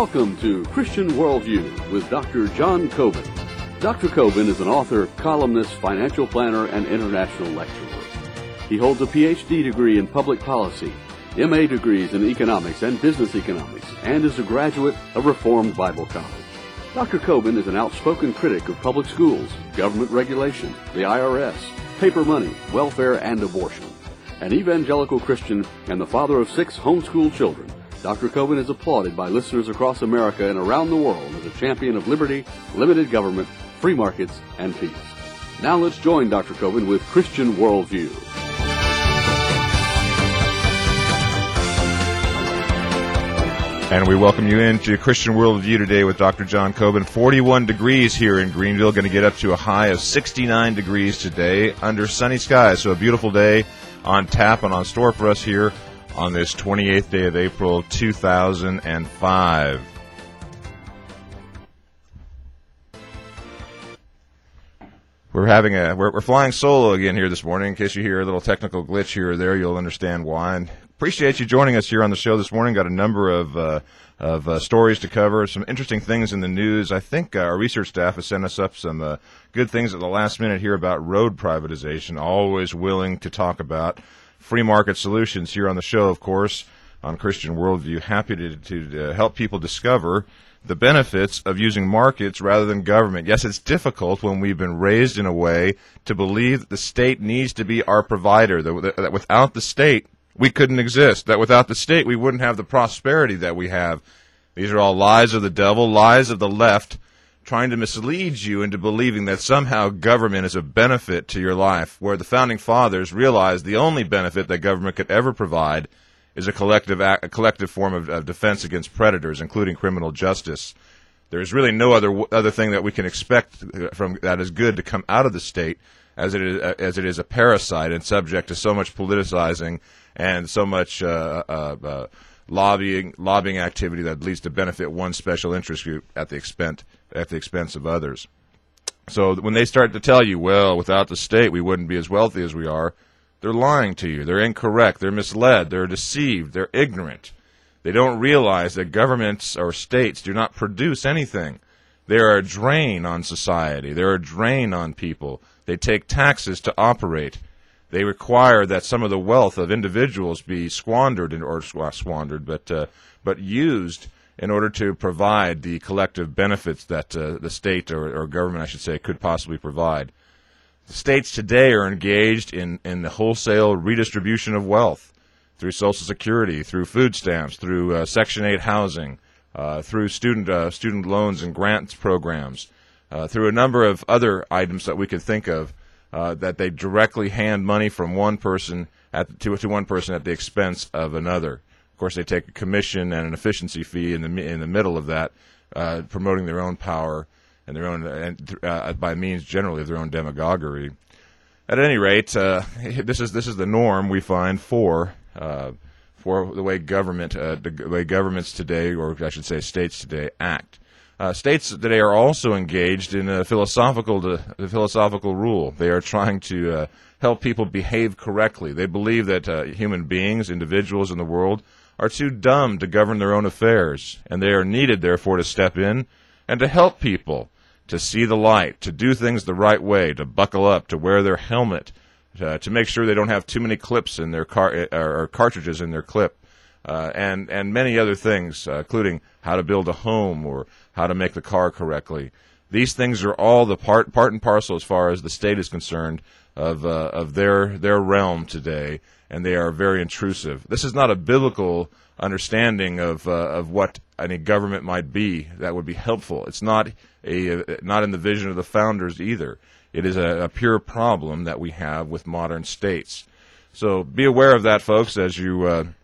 Welcome to Christian Worldview with Dr. John Coben. Dr. Coben is an author, columnist, financial planner, and international lecturer. He holds a Ph.D. degree in public policy, M.A. degrees in economics and business economics, and is a graduate of Reformed Bible College. Dr. Coben is an outspoken critic of public schools, government regulation, the IRS, paper money, welfare, and abortion. An evangelical Christian and the father of 6 homeschooled children, Dr. Coben is applauded by listeners across America and around the world as a champion of liberty, limited government, free markets, and peace. Now let's join Dr. Coben with Christian Worldview. And we welcome you into Christian Worldview today with Dr. John Coben. 41 degrees here in Greenville, going to get up to a high of 69 degrees today under sunny skies. So a beautiful day on tap and on store for us here on this 28th day of April, 2005. We're flying solo again here this morning. In case you hear a little technical glitch here or there, you'll understand why. And appreciate you joining us here on the show this morning. Got a number of stories to cover, some interesting things in the news. I think our research staff has sent us up some good things at the last minute here about road privatization. Always willing to talk about free market solutions here on the show, of course, on Christian Worldview. Happy to help people discover the benefits of using markets rather than government. Yes, it's difficult when we've been raised in a way to believe that the state needs to be our provider, that without the state we couldn't exist, that without the state we wouldn't have the prosperity that we have. These are all lies of the devil, lies of the left, trying to mislead you into believing that somehow government is a benefit to your life, where the Founding Fathers realized the only benefit that government could ever provide is a collective form of defense against predators, including criminal justice. There is really no other thing that we can expect from that is good to come out of the state, as it is a parasite and subject to so much politicizing and so much lobbying activity that leads to benefit one special interest group at the expense of others. So when they start to tell you, well, without the state we wouldn't be as wealthy as we are, they're lying to you. They're incorrect. They're misled. They're deceived. They're ignorant. They don't realize that governments or states do not produce anything. They are a drain on society. They're a drain on people. They take taxes to operate. They require that some of the wealth of individuals be squandered, but used in order to provide the collective benefits that the state or government, I should say, could possibly provide. The states today are engaged in the wholesale redistribution of wealth through Social Security, through food stamps, through Section 8 housing, through student loans and grants programs, through a number of other items that we could think of, that they directly hand money from one person to one person at the expense of another. Of course, they take a commission and an efficiency fee in the middle of that, promoting their own power and their own by means generally of their own demagoguery. At any rate, this is the norm we find for the way governments today, or I should say states today, act. States today are also engaged in a philosophical rule. They are trying to help people behave correctly. They believe that human beings, individuals in the world, are too dumb to govern their own affairs, and they are needed, therefore, to step in and to help people to see the light, to do things the right way, to buckle up, to wear their helmet, to make sure they don't have too many clips in their or cartridges in their clip, and many other things, including how to build a home or how to make the car correctly. These things are all the part and parcel, as far as the state is concerned, of their realm today, and they are very intrusive. This is not a biblical understanding of what any government might be that would be helpful. It's not in the vision of the founders either. It is a pure problem that we have with modern states. So be aware of that, folks, as you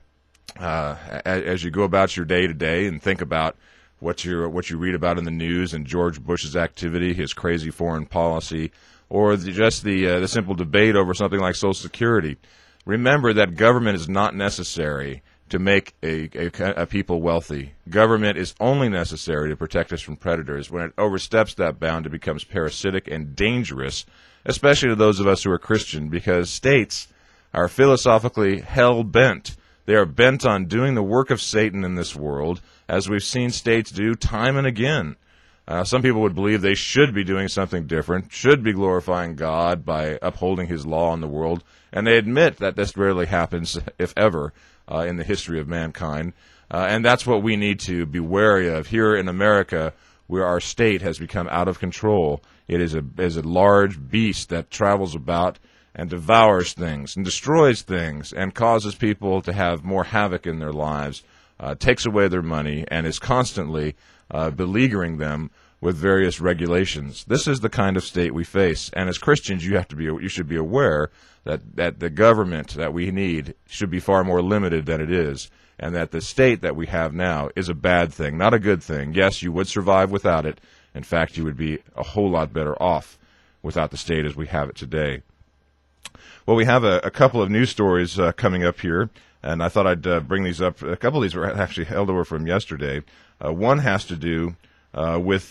go about your day to day and think about what you read about in the news and George Bush's activity, his crazy foreign policy, or just the simple debate over something like Social Security. Remember that government is not necessary to make a people wealthy. Government is only necessary to protect us from predators. When it oversteps that bound, it becomes parasitic and dangerous, especially to those of us who are Christian, because states are philosophically hell-bent They are bent on doing the work of Satan in this world, as we've seen states do time and again. Some people would believe they should be doing something different, should be glorifying God by upholding his law in the world, and they admit that this rarely happens, if ever, in the history of mankind. And that's what we need to be wary of here in America, where our state has become out of control. It is a large beast that travels about and devours things and destroys things and causes people to have more havoc in their lives, takes away their money, and is constantly beleaguering them with various regulations. This is the kind of state we face, and as Christians, you should be aware that the government that we need should be far more limited than it is, and that the state that we have now is a bad thing, not a good thing. Yes, you would survive without it. In fact, you would be a whole lot better off without the state as we have it today. Well, we have a couple of news stories coming up here, and I thought I'd bring these up. A couple of these were actually held over from yesterday. One has to do with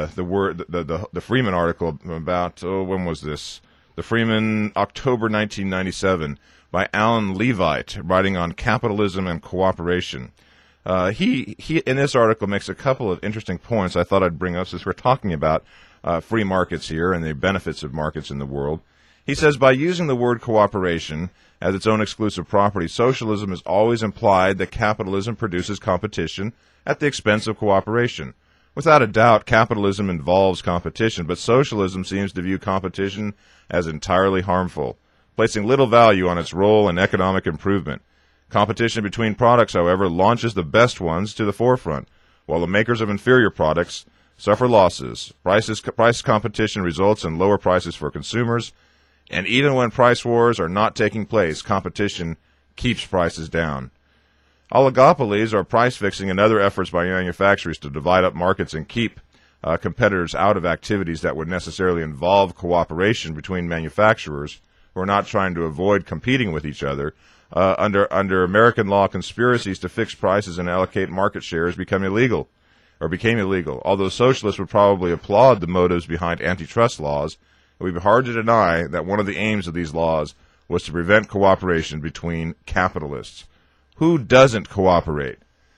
the Freeman article about, when was this? The Freeman, October 1997, by Alan Levite, writing on capitalism and cooperation. He in this article makes a couple of interesting points I thought I'd bring up since we're talking about free markets here and the benefits of markets in the world. He says, by using the word cooperation as its own exclusive property, socialism has always implied that capitalism produces competition at the expense of cooperation. Without a doubt, capitalism involves competition, but socialism seems to view competition as entirely harmful, placing little value on its role in economic improvement. Competition between products, however, launches the best ones to the forefront, while the makers of inferior products suffer losses. Price competition results in lower prices for consumers, and even when price wars are not taking place, competition keeps prices down. Oligopolies are price fixing and other efforts by manufacturers to divide up markets and keep competitors out of activities that would necessarily involve cooperation between manufacturers who are not trying to avoid competing with each other. Under American law, conspiracies to fix prices and allocate market shares became illegal. Although socialists would probably applaud the motives behind antitrust laws, it would be hard to deny that one of the aims of these laws was to prevent cooperation between capitalists. Who doesn't cooperate?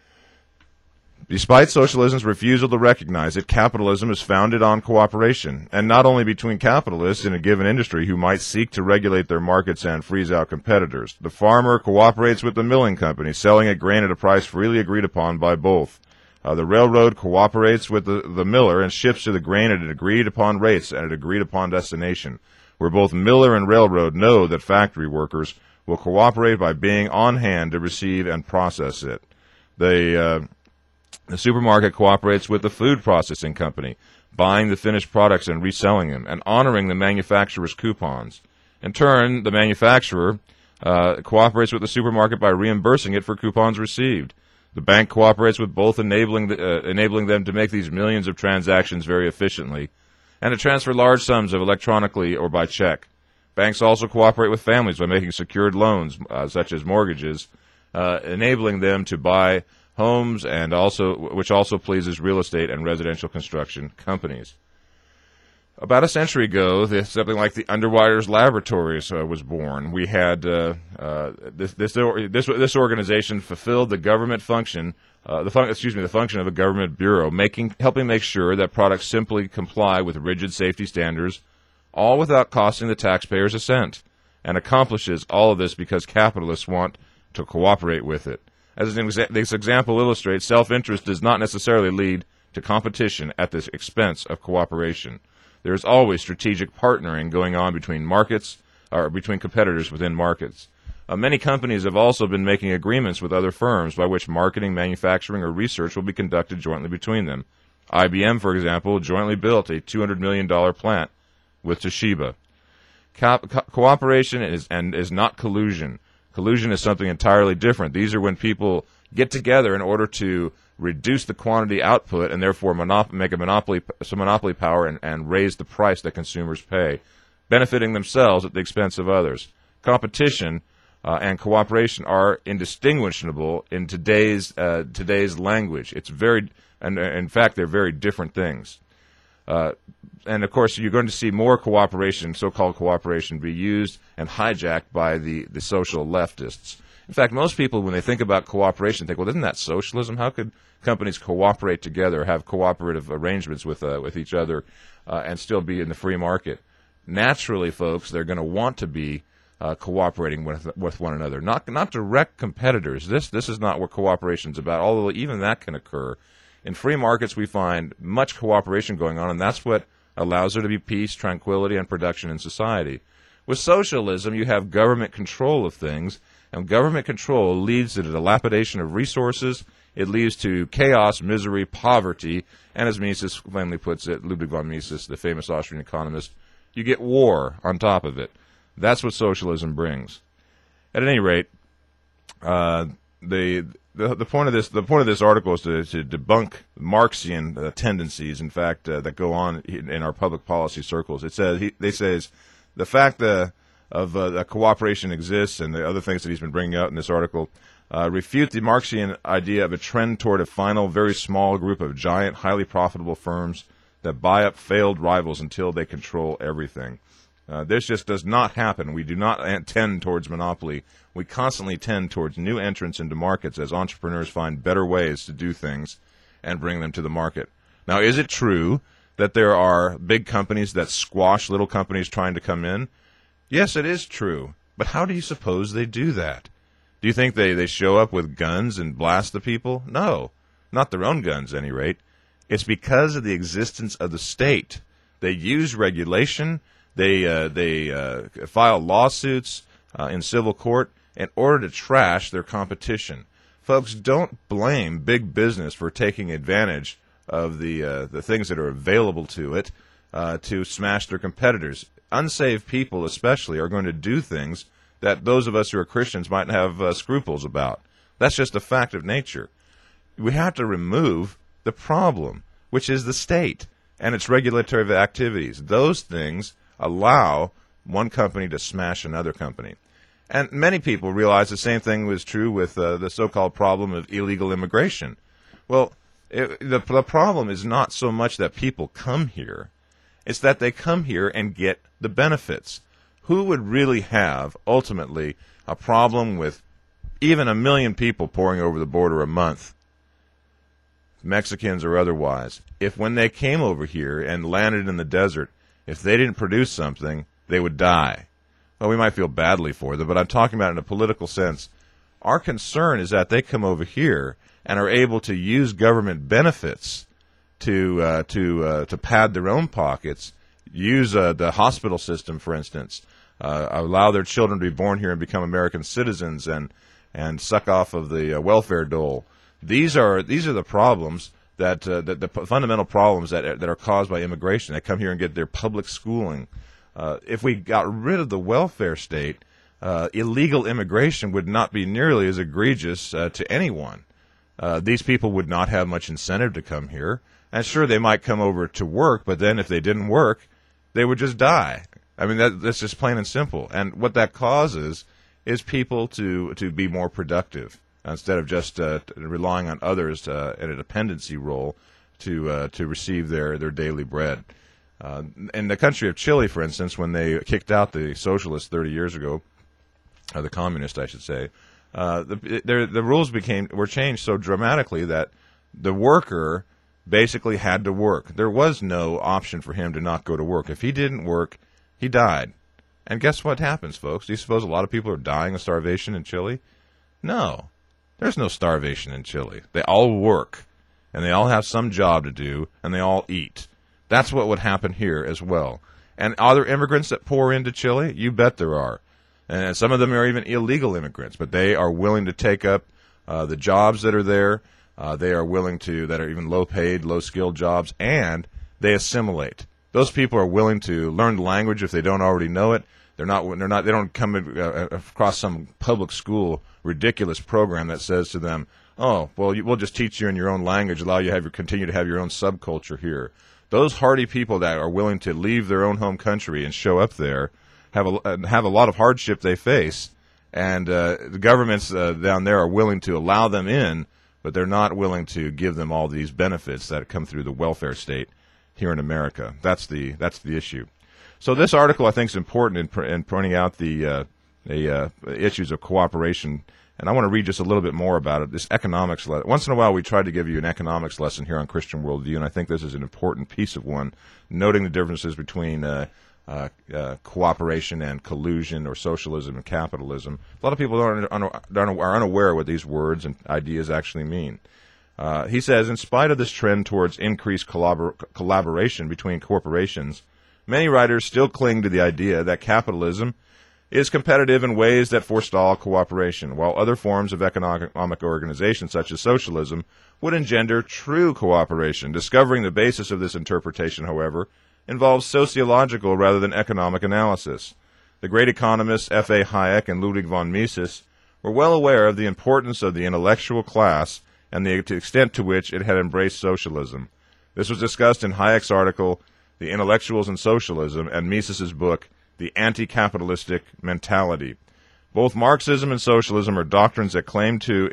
Despite socialism's refusal to recognize it, capitalism is founded on cooperation, and not only between capitalists in a given industry who might seek to regulate their markets and freeze out competitors. The farmer cooperates with the milling company, selling it grain at a price freely agreed upon by both. The railroad cooperates with the miller and ships to the grain at agreed upon rates and at agreed upon destination, where both miller and railroad know that factory workers will cooperate by being on hand to receive and process it. The supermarket cooperates with the food processing company, buying the finished products and reselling them, and honoring the manufacturer's coupons. In turn, the manufacturer cooperates with the supermarket by reimbursing it for coupons received. The bank cooperates with both, enabling them to make these millions of transactions very efficiently, and to transfer large sums of electronically or by check. Banks also cooperate with families by making secured loans, such as mortgages, enabling them to buy homes, and which also pleases real estate and residential construction companies. About a century ago, something like the Underwriters Laboratories was born. We had this organization fulfilled the government function, the function of a government bureau, helping make sure that products simply comply with rigid safety standards, all without costing the taxpayers a cent, and accomplishes all of this because capitalists want to cooperate with it. As this example illustrates, self-interest does not necessarily lead to competition at the expense of cooperation. There is always strategic partnering going on between markets, or between competitors within markets. Many companies have also been making agreements with other firms by which marketing, manufacturing, or research will be conducted jointly between them. IBM, for example, jointly built a $200 million plant with Toshiba. Cooperation is not collusion. Collusion is something entirely different. These are when people get together in order to reduce the quantity output and therefore make some monopoly power and raise the price that consumers pay, benefiting themselves at the expense of others. Competition and cooperation are indistinguishable in today's language. In fact, they're very different things. And of course, you're going to see more cooperation, so-called cooperation, be used and hijacked by the social leftists. In fact, most people, when they think about cooperation, think, well, isn't that socialism? How could companies cooperate together, have cooperative arrangements with each other, and still be in the free market? Naturally, folks, they're going to want to be cooperating with one another, not direct competitors. This is not what cooperation is about, although even that can occur. In free markets, we find much cooperation going on, and that's what allows there to be peace, tranquility, and production in society. With socialism, you have government control of things, and government control leads to the dilapidation of resources. It leads to chaos, misery, poverty, and as Mises finally puts it, Ludwig von Mises, the famous Austrian economist, you get war on top of it. That's what socialism brings. At any rate, the point of this article is to debunk Marxian tendencies, in fact, that go on in our public policy circles. It says they says the fact that cooperation exists and the other things that he's been bringing out in this article refute the Marxian idea of a trend toward a final, very small group of giant, highly profitable firms that buy up failed rivals until they control everything. This just does not happen. We do not tend towards monopoly. We constantly tend towards new entrants into markets as entrepreneurs find better ways to do things and bring them to the market. Now, is it true that there are big companies that squash little companies trying to come in? Yes, it is true. But how do you suppose they do that? Do you think they show up with guns and blast the people? No, not their own guns, at any rate. It's because of the existence of the state. They use regulation. They file lawsuits in civil court in order to trash their competition. Folks, don't blame big business for taking advantage of the things that are available to it to smash their competitors. Unsaved people especially are going to do things that those of us who are Christians might have scruples about. That's just a fact of nature. We have to remove the problem, which is the state and its regulatory activities. Those things allow one company to smash another company. And many people realize the same thing was true with the so-called problem of illegal immigration. Well, the problem is not so much that people come here. It's that they come here and get the benefits. Who would really have, ultimately, a problem with even 1 million people pouring over the border a month, Mexicans or otherwise, if when they came over here and landed in the desert, if they didn't produce something, they would die? Well, we might feel badly for them, but I'm talking about in a political sense. Our concern is that they come over here and are able to use government benefits to pad their own pockets, use the hospital system, for instance, allow their children to be born here and become American citizens and suck off of the welfare dole. These are the problems the fundamental problems that are caused by immigration. They come here and get their public schooling. If we got rid of the welfare state, illegal immigration would not be nearly as egregious to anyone. These people would not have much incentive to come here. And sure, they might come over to work, but then if they didn't work, they would just die. I mean, that's just plain and simple. And what that causes is people to be more productive instead of just relying on others in a dependency role to receive their daily bread. In the country of Chile, for instance, when they kicked out the socialists 30 years ago, the communists, I should say, the rules were changed so dramatically that the worker basically had to work. There was no option for him to not go to work. If he didn't work, he died. And guess what happens, folks? Do you suppose a lot of people are dying of starvation in Chile? No. There's no starvation in Chile. They all work, and they all have some job to do, and they all eat. That's what would happen here as well. And are there immigrants that pour into Chile? You bet there are. And some of them are even illegal immigrants, but they are willing to take up the jobs that are there. They are willing to, that are even low-paid, low-skilled jobs, and they assimilate. Those people are willing to learn the language if they don't already know it. They don't come across some public school ridiculous program that says to them, "Oh, well, we'll just teach you in your own language, allow you to continue to have your own subculture here." Those hardy people that are willing to leave their own home country and show up there have a lot of hardship they face, and the governments down there are willing to allow them in, but they're not willing to give them all these benefits that come through the welfare state here in America. That's the issue. So this article, I think, is important in pointing out the issues of cooperation. And I want to read just a little bit more about it. This economics lesson. Once in a while, we try to give you an economics lesson here on Christian Worldview, and I think this is an important piece of one, noting the differences between cooperation and collusion, or socialism and capitalism. A lot of people are unaware of what these words and ideas actually mean. He says, in spite of this trend towards increased collaboration between corporations, many writers still cling to the idea that capitalism is competitive in ways that forestall cooperation, while other forms of economic organization, such as socialism, would engender true cooperation. Discovering the basis of this interpretation, however, involves sociological rather than economic analysis. The great economists F.A. Hayek and Ludwig von Mises were well aware of the importance of the intellectual class and the extent to which it had embraced socialism. This was discussed in Hayek's article, The Intellectuals and Socialism, and Mises's book, The Anti-Capitalistic Mentality. Both Marxism and socialism are doctrines that claim to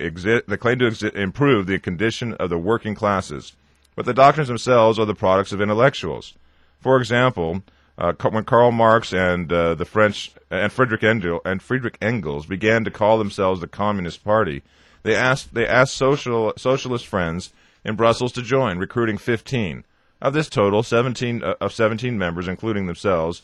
improve the condition of the working classes, but the doctrines themselves are the products of intellectuals. For example, when Karl Marx and the French and Friedrich Engels began to call themselves the Communist Party, they asked socialist friends in Brussels to join, recruiting 15. Of this total, 17 members, including themselves,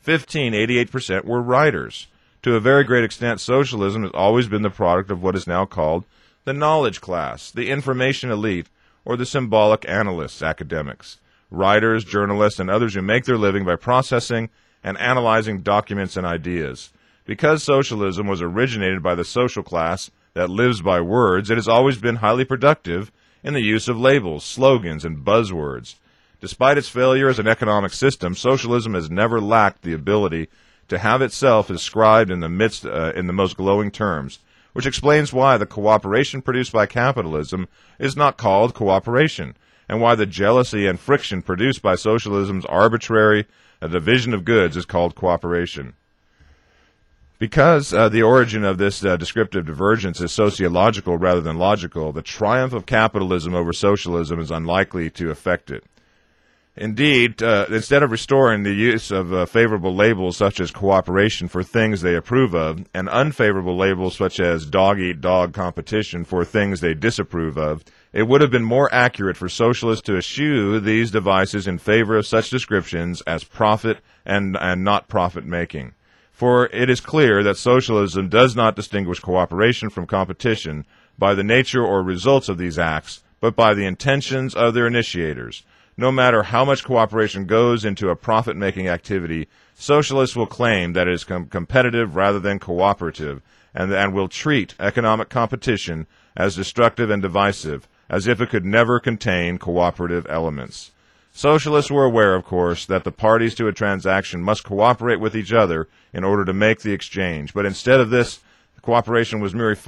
88%, were writers. To a very great extent, socialism has always been the product of what is now called the knowledge class, the information elite, or the symbolic analysts, academics, writers, journalists, and others who make their living by processing and analyzing documents and ideas. Because socialism was originated by the social class that lives by words, it has always been highly productive in the use of labels, slogans, and buzzwords. Despite its failure as an economic system, socialism has never lacked the ability to have itself described in the most glowing terms, which explains why the cooperation produced by capitalism is not called cooperation, and why the jealousy and friction produced by socialism's arbitrary division of goods is called cooperation. Because the origin of this descriptive divergence is sociological rather than logical, the triumph of capitalism over socialism is unlikely to affect it. Indeed, instead of restoring the use of favorable labels such as cooperation for things they approve of, and unfavorable labels such as dog-eat-dog competition for things they disapprove of, it would have been more accurate for socialists to eschew these devices in favor of such descriptions as profit and not profit-making. For it is clear that socialism does not distinguish cooperation from competition by the nature or results of these acts, but by the intentions of their initiators. No matter how much cooperation goes into a profit-making activity, socialists will claim that it is competitive rather than cooperative, and will treat economic competition as destructive and divisive, as if it could never contain cooperative elements. Socialists were aware, of course, that the parties to a transaction must cooperate with each other in order to make the exchange, but instead of this, cooperation was merely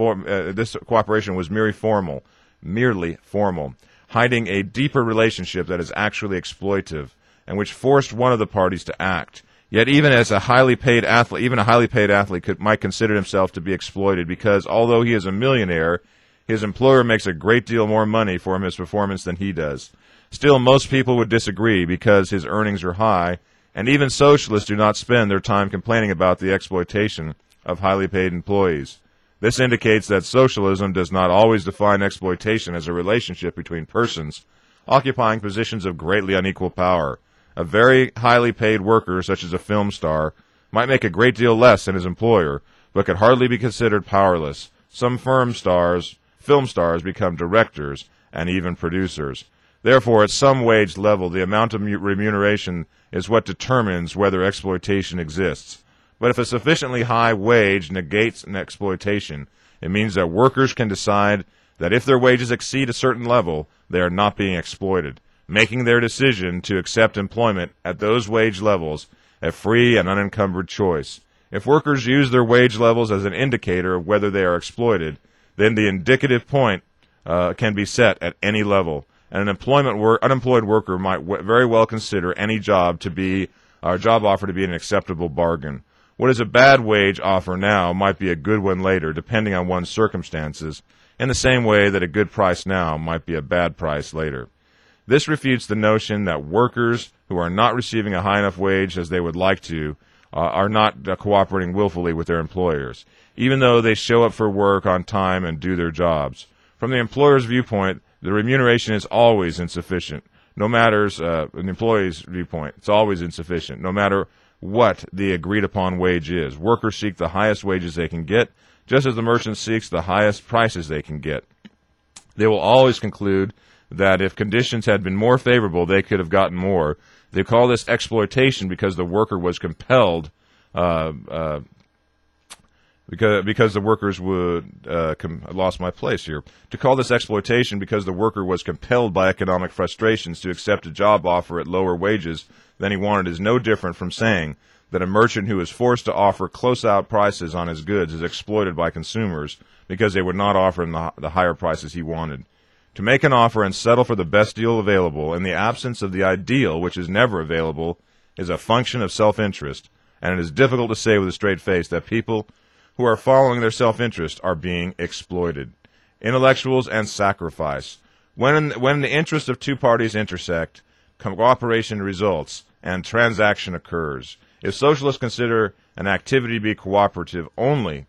formal, hiding a deeper relationship that is actually exploitive, and which forced one of the parties to act. Yet even as a highly paid athlete, might consider himself to be exploited because, although he is a millionaire, his employer makes a great deal more money for his performance than he does. Still, most people would disagree because his earnings are high, and even socialists do not spend their time complaining about the exploitation of highly paid employees. This indicates that socialism does not always define exploitation as a relationship between persons occupying positions of greatly unequal power. A very highly paid worker, such as a film star, might make a great deal less than his employer, but could hardly be considered powerless. Some film stars become directors and even producers. Therefore, at some wage level, the amount of remuneration is what determines whether exploitation exists. But if a sufficiently high wage negates an exploitation, it means that workers can decide that if their wages exceed a certain level, they are not being exploited, making their decision to accept employment at those wage levels a free and unencumbered choice. If workers use their wage levels as an indicator of whether they are exploited, then the indicative point can be set at any level, and an unemployed worker might very well consider any job offer to be an acceptable bargain. What is a bad wage offer now might be a good one later, depending on one's circumstances, in the same way that a good price now might be a bad price later. This refutes the notion that workers who are not receiving a high enough wage as they would like to are not cooperating willfully with their employers, even though they show up for work on time and do their jobs. From the employer's viewpoint, the remuneration is always insufficient. No matter an employee's viewpoint, it's always insufficient, no matter what the agreed-upon wage is. Workers seek the highest wages they can get, just as the merchant seeks the highest prices they can get. They will always conclude that if conditions had been more favorable, they could have gotten more. They call this exploitation because the worker was compelled, because the workers would, I lost my place here, to call this exploitation because the worker was compelled by economic frustrations to accept a job offer at lower wages than he wanted is no different from saying that a merchant who is forced to offer close-out prices on his goods is exploited by consumers because they would not offer him the higher prices he wanted. To make an offer and settle for the best deal available in the absence of the ideal, which is never available, is a function of self-interest, and it is difficult to say with a straight face that people who are following their self-interest are being exploited. Intellectuals and sacrifice. When the interests of two parties intersect, cooperation results and transaction occurs. If socialists consider an activity to be cooperative only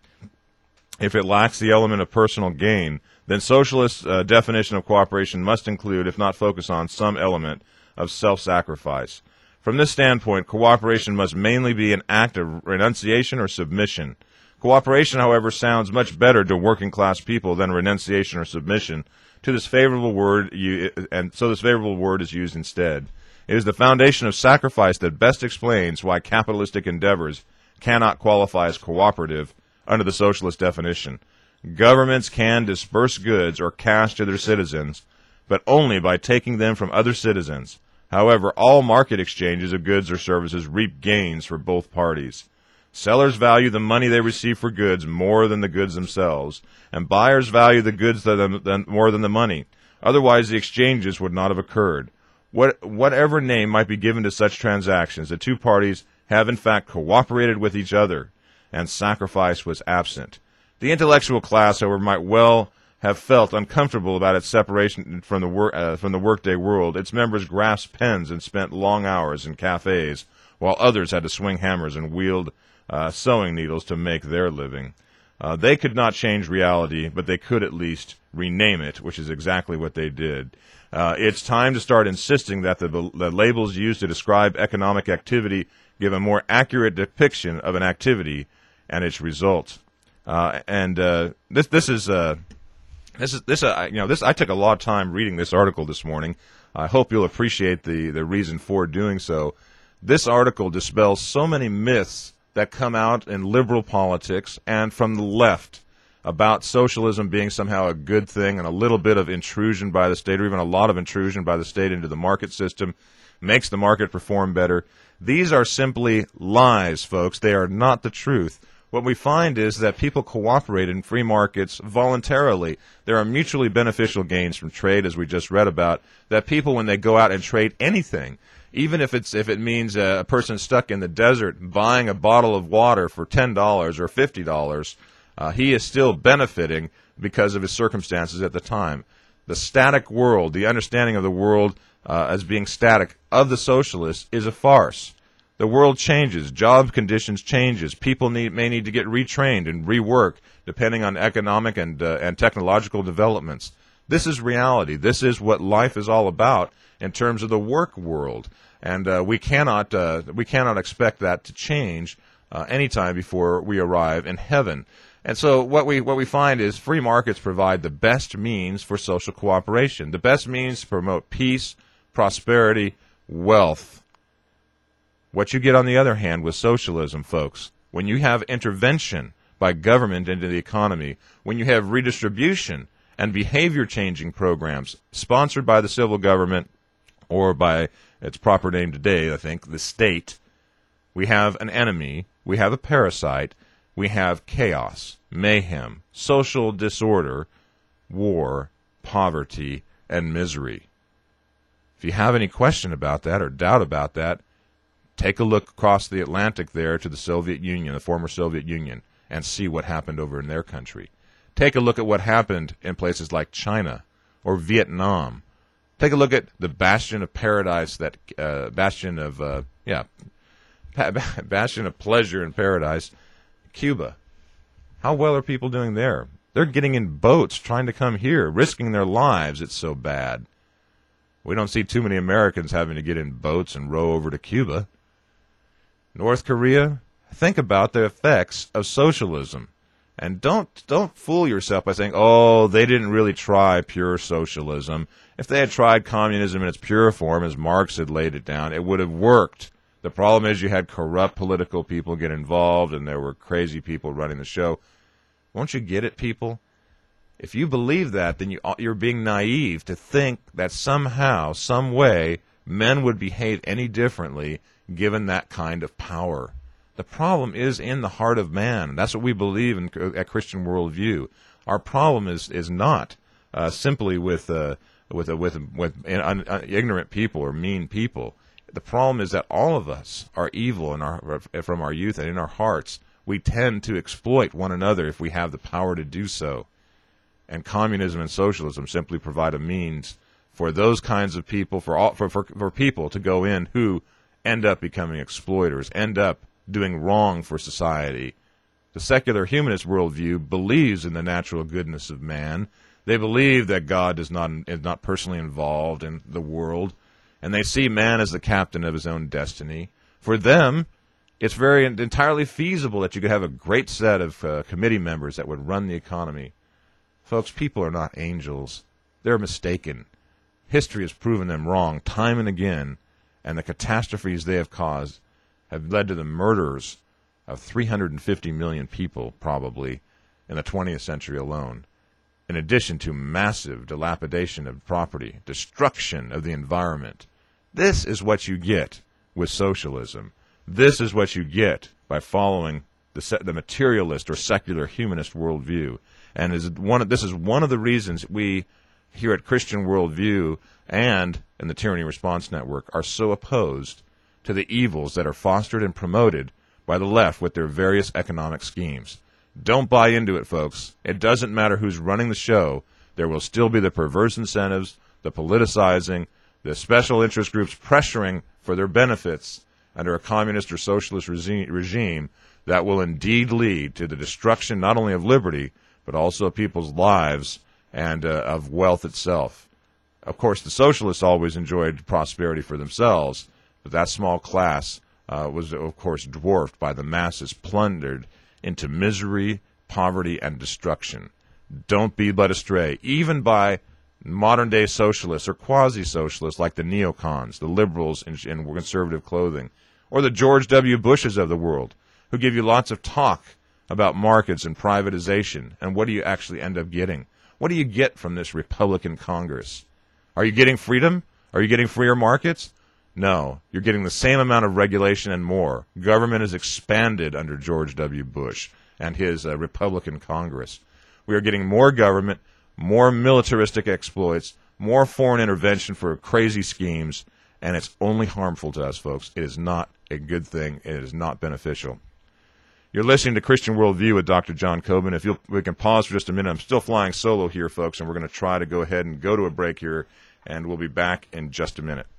if it lacks the element of personal gain, then socialists' definition of cooperation must include, if not focus on, some element of self-sacrifice. From this standpoint, cooperation must mainly be an act of renunciation or submission. Cooperation, however, sounds much better to working-class people than renunciation or submission to this favorable word, and so this favorable word is used instead. It is the foundation of sacrifice that best explains why capitalistic endeavors cannot qualify as cooperative under the socialist definition. Governments can disperse goods or cash to their citizens, but only by taking them from other citizens. However, all market exchanges of goods or services reap gains for both parties. Sellers value the money they receive for goods more than the goods themselves, and buyers value the goods more than the money. Otherwise, the exchanges would not have occurred. Whatever name might be given to such transactions, the two parties have in fact cooperated with each other, and sacrifice was absent. The intellectual class, however, might well have felt uncomfortable about its separation from the workday world. Its members grasped pens and spent long hours in cafes, while others had to swing hammers and wield sewing needles to make their living. They could not change reality, but they could at least rename it, which is exactly what they did. It's time to start insisting that the labels used to describe economic activity give a more accurate depiction of an activity and its results. I took a lot of time reading this article this morning. I hope you'll appreciate the reason for doing so. This article dispels so many myths that come out in liberal politics and from the left about socialism being somehow a good thing and a little bit of intrusion by the state, or even a lot of intrusion by the state into the market system, makes the market perform better. These are simply lies, folks. They are not the truth. What we find is that people cooperate in free markets voluntarily. There are mutually beneficial gains from trade, as we just read about, that people, when they go out and trade anything, even if it means a person stuck in the desert buying a bottle of water for $10 or $50, he is still benefiting because of his circumstances at the time. The static world, the understanding of the world as being static of the socialists, is a farce. The world changes, job conditions changes, people may need to get retrained and rework depending on economic and technological developments. This is reality. This is what life is all about in terms of the work world, and we cannot expect that to change anytime before we arrive in heaven. And so what we find is free markets provide the best means for social cooperation, the best means to promote peace, prosperity, wealth. What you get, on the other hand, with socialism, folks, when you have intervention by government into the economy, when you have redistribution and behavior-changing programs sponsored by the civil government, or by its proper name today, I think, the state, we have an enemy, we have a parasite, we have chaos, mayhem, social disorder, war, poverty, and misery. If you have any question about that or doubt about that, take a look across the Atlantic there to the Soviet Union, the former Soviet Union, and see what happened over in their country. Take a look at what happened in places like China or Vietnam. Take a look at the bastion of paradise, bastion of pleasure and paradise, Cuba. How well are people doing there? They're getting in boats trying to come here, risking their lives. It's so bad. We don't see too many Americans having to get in boats and row over to Cuba. North Korea, think about the effects of socialism. And don't fool yourself by saying, oh, they didn't really try pure socialism. If they had tried communism in its pure form, as Marx had laid it down, it would have worked. The problem is you had corrupt political people get involved, and there were crazy people running the show. Won't you get it, people? If you believe that, then you're being naive to think that somehow, some way, men would behave any differently given that kind of power. The problem is in the heart of man. That's what we believe in at Christian Worldview. Our problem is not simply with ignorant people or mean people. The problem is that all of us are evil from our youth and in our hearts. We tend to exploit one another if we have the power to do so. And communism and socialism simply provide a means for those kinds of people, for people to go in who end up becoming exploiters, end up doing wrong for society. The secular humanist worldview believes in the natural goodness of man. They believe that God is not personally involved in the world, and they see man as the captain of his own destiny. For them, it's entirely feasible that you could have a great set of committee members that would run the economy. Folks, people are not angels. They're mistaken. History has proven them wrong time and again, and the catastrophes they have caused have led to the murders of 350 million people, probably, in the 20th century alone, in addition to massive dilapidation of property, destruction of the environment. This is what you get with socialism. This is what you get by following the materialist or secular humanist worldview. And this is one of the reasons we here at Christian Worldview and in the Tyranny Response Network are so opposed to the evils that are fostered and promoted by the left with their various economic schemes. Don't buy into it, folks. It doesn't matter who's running the show. There will still be the perverse incentives, the politicizing, the special interest groups pressuring for their benefits under a communist or socialist regime that will indeed lead to the destruction not only of liberty, but also of people's lives and of wealth itself. Of course, the socialists always enjoyed prosperity for themselves, but that small class was, of course, dwarfed by the masses plundered into misery, poverty, and destruction. Don't be led astray, even by modern-day socialists or quasi-socialists like the neocons, the liberals in conservative clothing, or the George W. Bushes of the world, who give you lots of talk about markets and privatization. And what do you actually end up getting? What do you get from this Republican Congress? Are you getting freedom? Are you getting freer markets? No. You're getting the same amount of regulation and more. Government is expanded under George W. Bush and his Republican Congress. We are getting more government, more militaristic exploits, more foreign intervention for crazy schemes, and it's only harmful to us, folks. It is not a good thing. It is not beneficial. You're listening to Christian Worldview with Dr. John Coben. If we can pause for just a minute. I'm still flying solo here, folks, and we're going to try to go ahead and go to a break here, and we'll be back in just a minute.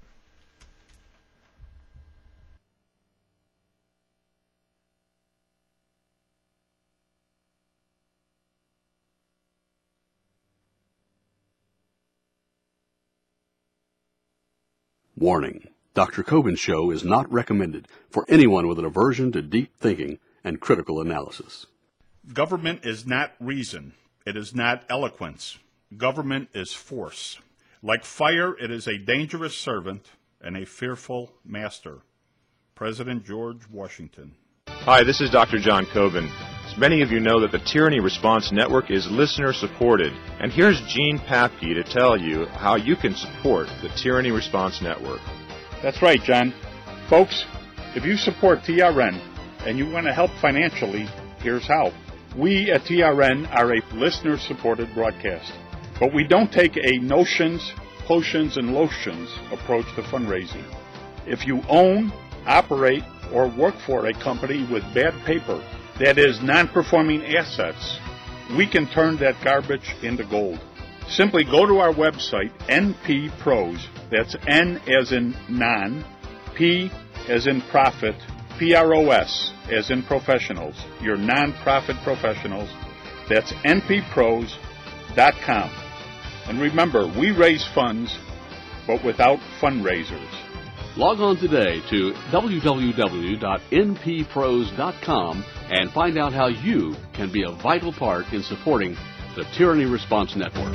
Warning. Dr. Coben's show is not recommended for anyone with an aversion to deep thinking and critical analysis. Government is not reason. It is not eloquence. Government is force. Like fire, it is a dangerous servant and a fearful master. President George Washington. Hi, this is Dr. John Coben. As many of you know that the Tyranny Response Network is listener-supported. And here's Gene Papke to tell you how you can support the Tyranny Response Network. That's right, John. Folks, if you support TRN and you want to help financially, here's how. We at TRN are a listener-supported broadcast, but we don't take a notions, potions, and lotions approach to fundraising. If you own, operate, or work for a company with bad paper, that is, non-performing assets, we can turn that garbage into gold. Simply go to our website, NPPros, that's N as in non, P as in profit, NPPROS, as in professionals, your non-profit professionals. That's nppros.com. And remember, we raise funds, but without fundraisers. Log on today to www.nppros.com and find out how you can be a vital part in supporting the Tyranny Response Network.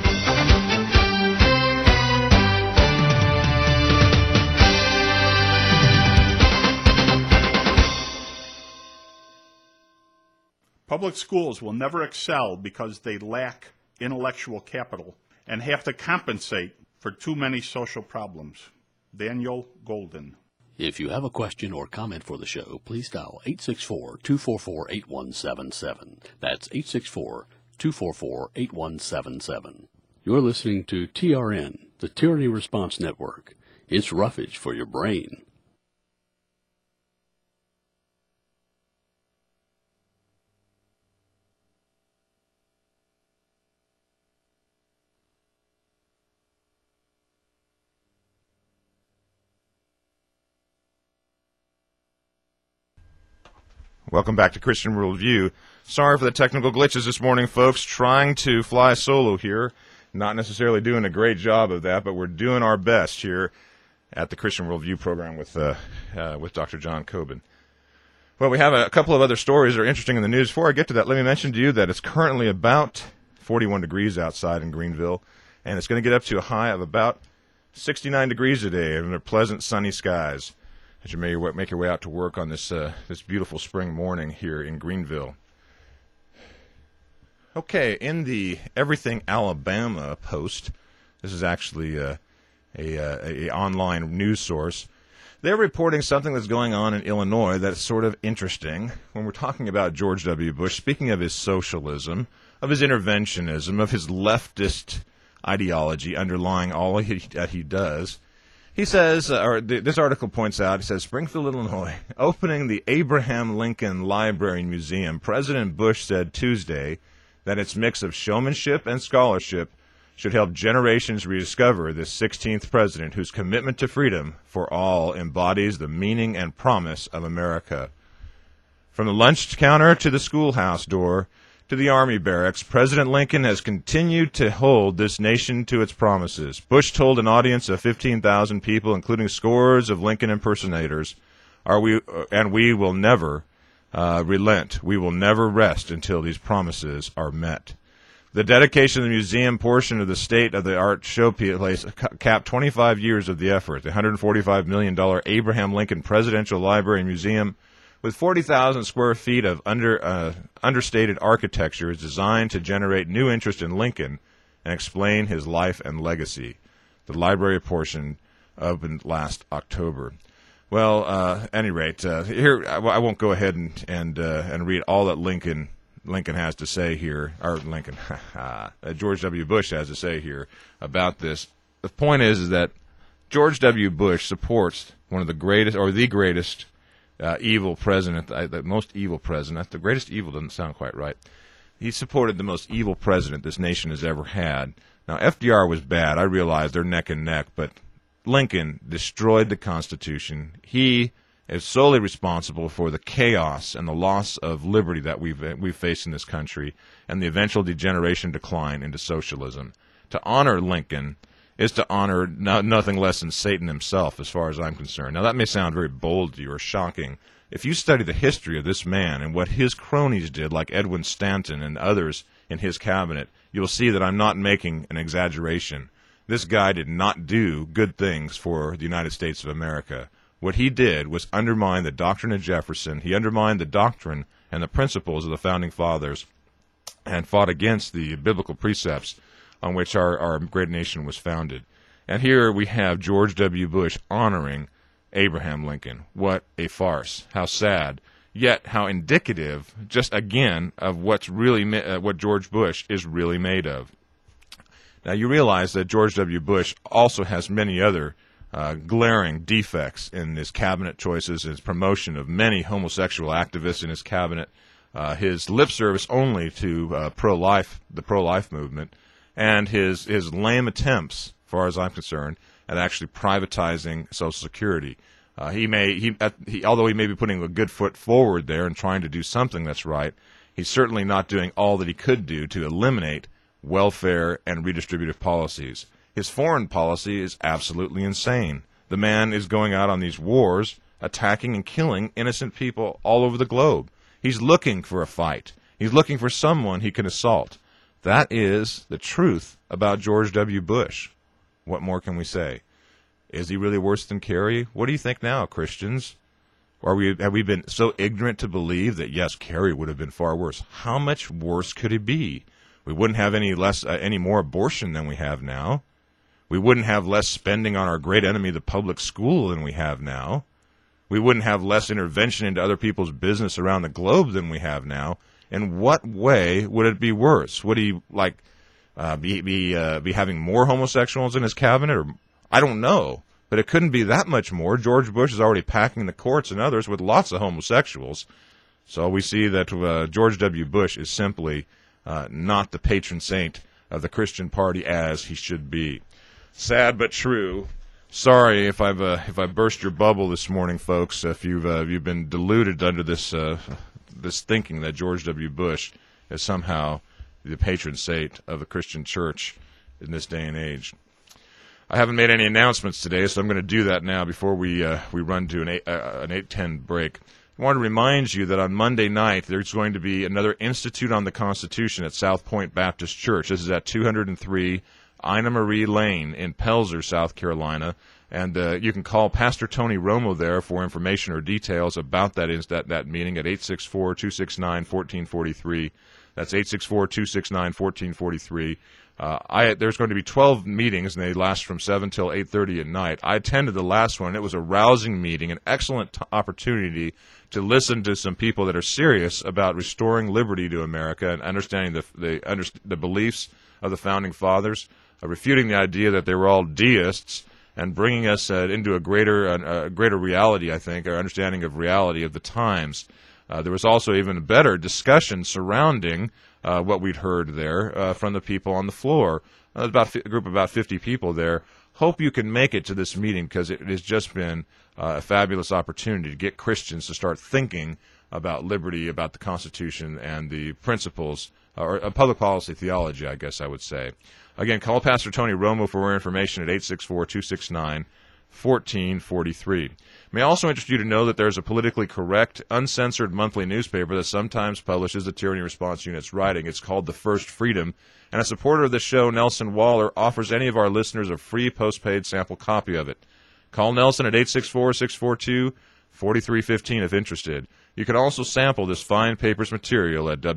Public schools will never excel because they lack intellectual capital and have to compensate for too many social problems. Daniel Golden. If you have a question or comment for the show, please dial 864-244-8177. That's 864-244-8177. You're listening to TRN, the Tyranny Response Network. It's roughage for your brain. Welcome back to Christian Worldview. Sorry for the technical glitches this morning, folks. Trying to fly solo here. Not necessarily doing a great job of that, but we're doing our best here at the Christian Worldview program with Dr. John Coben. Well, we have a couple of other stories that are interesting in the news. Before I get to that, let me mention to you that it's currently about 41 degrees outside in Greenville, and it's going to get up to a high of about 69 degrees today under pleasant sunny skies as you may make your way out to work on this beautiful spring morning here in Greenville. Okay, in the Everything Alabama post, this is actually a online news source. They're reporting something that's going on in Illinois that's sort of interesting when we're talking about George W. Bush, speaking of his socialism, of his interventionism, of his leftist ideology underlying all that he does. He says, this article points out, he says, Springfield, Illinois, opening the Abraham Lincoln Library and Museum, President Bush said Tuesday that its mix of showmanship and scholarship should help generations rediscover this 16th president whose commitment to freedom for all embodies the meaning and promise of America. From the lunch counter to the schoolhouse door to the Army barracks, President Lincoln has continued to hold this nation to its promises. Bush told an audience of 15,000 people, including scores of Lincoln impersonators, we will never relent. We will never rest until these promises are met. The dedication of the museum portion of the state-of-the-art showplace capped 25 years of the effort. The $145 million Abraham Lincoln Presidential Library and Museum, with 40,000 square feet of understated architecture, is designed to generate new interest in Lincoln and explain his life and legacy. The library portion opened last October. Well, at any rate, here I won't go ahead and read all that Lincoln has to say here, or George W. Bush has to say here about this. The point is that George W. Bush supports one of the greatest, or the greatest, evil president, the most evil president. The greatest evil doesn't sound quite right. He supported the most evil president this nation has ever had. Now, FDR was bad. I realize they're neck and neck, but Lincoln destroyed the Constitution. He is solely responsible for the chaos and the loss of liberty that we've faced in this country and the eventual degeneration decline into socialism. To honor Lincoln is to honor nothing less than Satan himself, as far as I'm concerned. Now, that may sound very bold to you or shocking. If you study the history of this man and what his cronies did, like Edwin Stanton and others in his cabinet, you'll see that I'm not making an exaggeration. This guy did not do good things for the United States of America. What he did was undermine the doctrine of Jefferson. He undermined the doctrine and the principles of the Founding Fathers and fought against the biblical precepts on which our great nation was founded. And here we have George W. Bush honoring Abraham Lincoln. What a farce. How sad. Yet how indicative, just again, of what's really what George Bush is really made of. Now, you realize that George W. Bush also has many other glaring defects in his cabinet choices, his promotion of many homosexual activists in his cabinet, his lip service only to the pro-life movement, and his lame attempts, as far as I'm concerned, at actually privatizing Social Security. Although he may be putting a good foot forward there and trying to do something that's right, he's certainly not doing all that he could do to eliminate welfare and redistributive policies. His foreign policy is absolutely insane. The man is going out on these wars, attacking and killing innocent people all over the globe. He's looking for a fight. He's looking for someone he can assault. That is the truth about George W. Bush. What more can we say? Is he really worse than Kerry? What do you think now, Christians? Have we been so ignorant to believe that, yes, Kerry would have been far worse? How much worse could he be? We wouldn't have any more abortion than we have now. We wouldn't have less spending on our great enemy, the public school, than we have now. We wouldn't have less intervention into other people's business around the globe than we have now. In what way would it be worse? Would he be having more homosexuals in his cabinet? Or I don't know, but it couldn't be that much more. George Bush is already packing the courts and others with lots of homosexuals. So we see that George W. Bush is simply not the patron saint of the Christian party as he should be. Sad but true. Sorry if I burst your bubble this morning, folks. If you've been deluded under this thinking that George W. Bush is somehow the patron saint of the Christian church in this day and age. I haven't made any announcements today, so I'm going to do that now before we run to an 8:10 break. I want to remind you that on Monday night there's going to be another Institute on the Constitution at South Point Baptist Church. This is at 203 Ina Marie Lane in Pelzer, South Carolina. And you can call Pastor Tony Romo there for information or details about that meeting at 864-269-1443. That's 864-269-1443. There's going to be 12 meetings, and they last from 7 till 8:30 at night. I attended the last one. It was a rousing meeting, an excellent opportunity to listen to some people that are serious about restoring liberty to America and understanding the beliefs of the Founding Fathers, refuting the idea that they were all deists, and bringing us into a greater reality, I think, our understanding of reality of the times. There was also even a better discussion surrounding what we'd heard there from the people on the floor. A group of about 50 people there. Hope you can make it to this meeting because it has just been a fabulous opportunity to get Christians to start thinking about liberty, about the Constitution, and the principles, or public policy theology, I guess I would say. Again, call Pastor Tony Romo for more information at 864-269-1443. May I also interest you to know that there's a politically correct, uncensored monthly newspaper that sometimes publishes the Tyranny Response Unit's writing. It's called The First Freedom, and a supporter of the show, Nelson Waller, offers any of our listeners a free postpaid sample copy of it. Call Nelson at 864-642-4315 if interested. You can also sample this fine paper's material at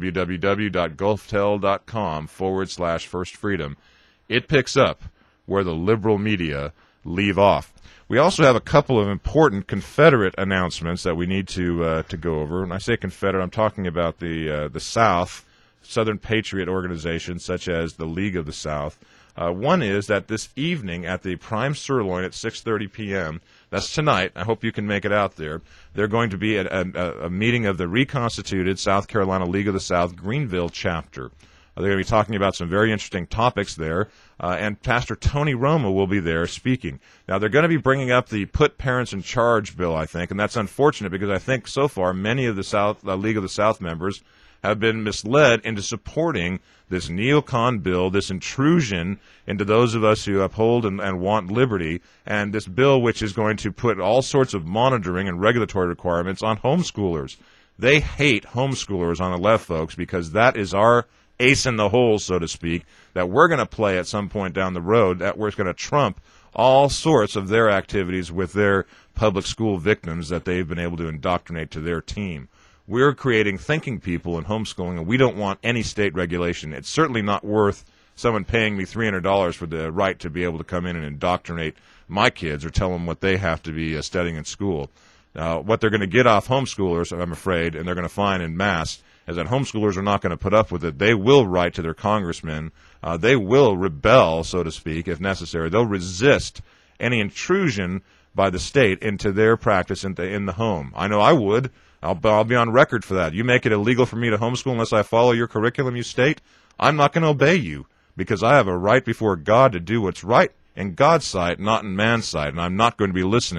www.gulftel.com/firstfreedom. It picks up where the liberal media leave off. We also have a couple of important Confederate announcements that we need to go over. When I say Confederate, I'm talking about the South, Southern Patriot organizations such as the League of the South. One is that this evening at the Prime Sirloin at 6:30 p.m., that's tonight, I hope you can make it out there, they're going to be at a meeting of the reconstituted South Carolina League of the South Greenville chapter. They're going to be talking about some very interesting topics there, and Pastor Tony Romo will be there speaking. Now, they're going to be bringing up the Put Parents in Charge bill, I think, and that's unfortunate because I think so far many of the League of the South members have been misled into supporting this neocon bill, this intrusion into those of us who uphold and want liberty, and this bill which is going to put all sorts of monitoring and regulatory requirements on homeschoolers. They hate homeschoolers on the left, folks, because that is our ace in the hole, so to speak, that we're going to play at some point down the road, that we're going to trump all sorts of their activities with their public school victims that they've been able to indoctrinate to their team. We're creating thinking people in homeschooling, and we don't want any state regulation. It's certainly not worth someone paying me $300 for the right to be able to come in and indoctrinate my kids or tell them what they have to be studying in school. What they're going to get off homeschoolers, I'm afraid, and they're going to find in mass, is that homeschoolers are not going to put up with it. They will write to their congressmen. They will rebel, so to speak, if necessary. They'll resist any intrusion by the state into their practice in the home. I know I would. I'll be on record for that. You make it illegal for me to homeschool unless I follow your curriculum, you state, I'm not going to obey you because I have a right before God to do what's right in God's sight, not in man's sight, and I'm not going to be listening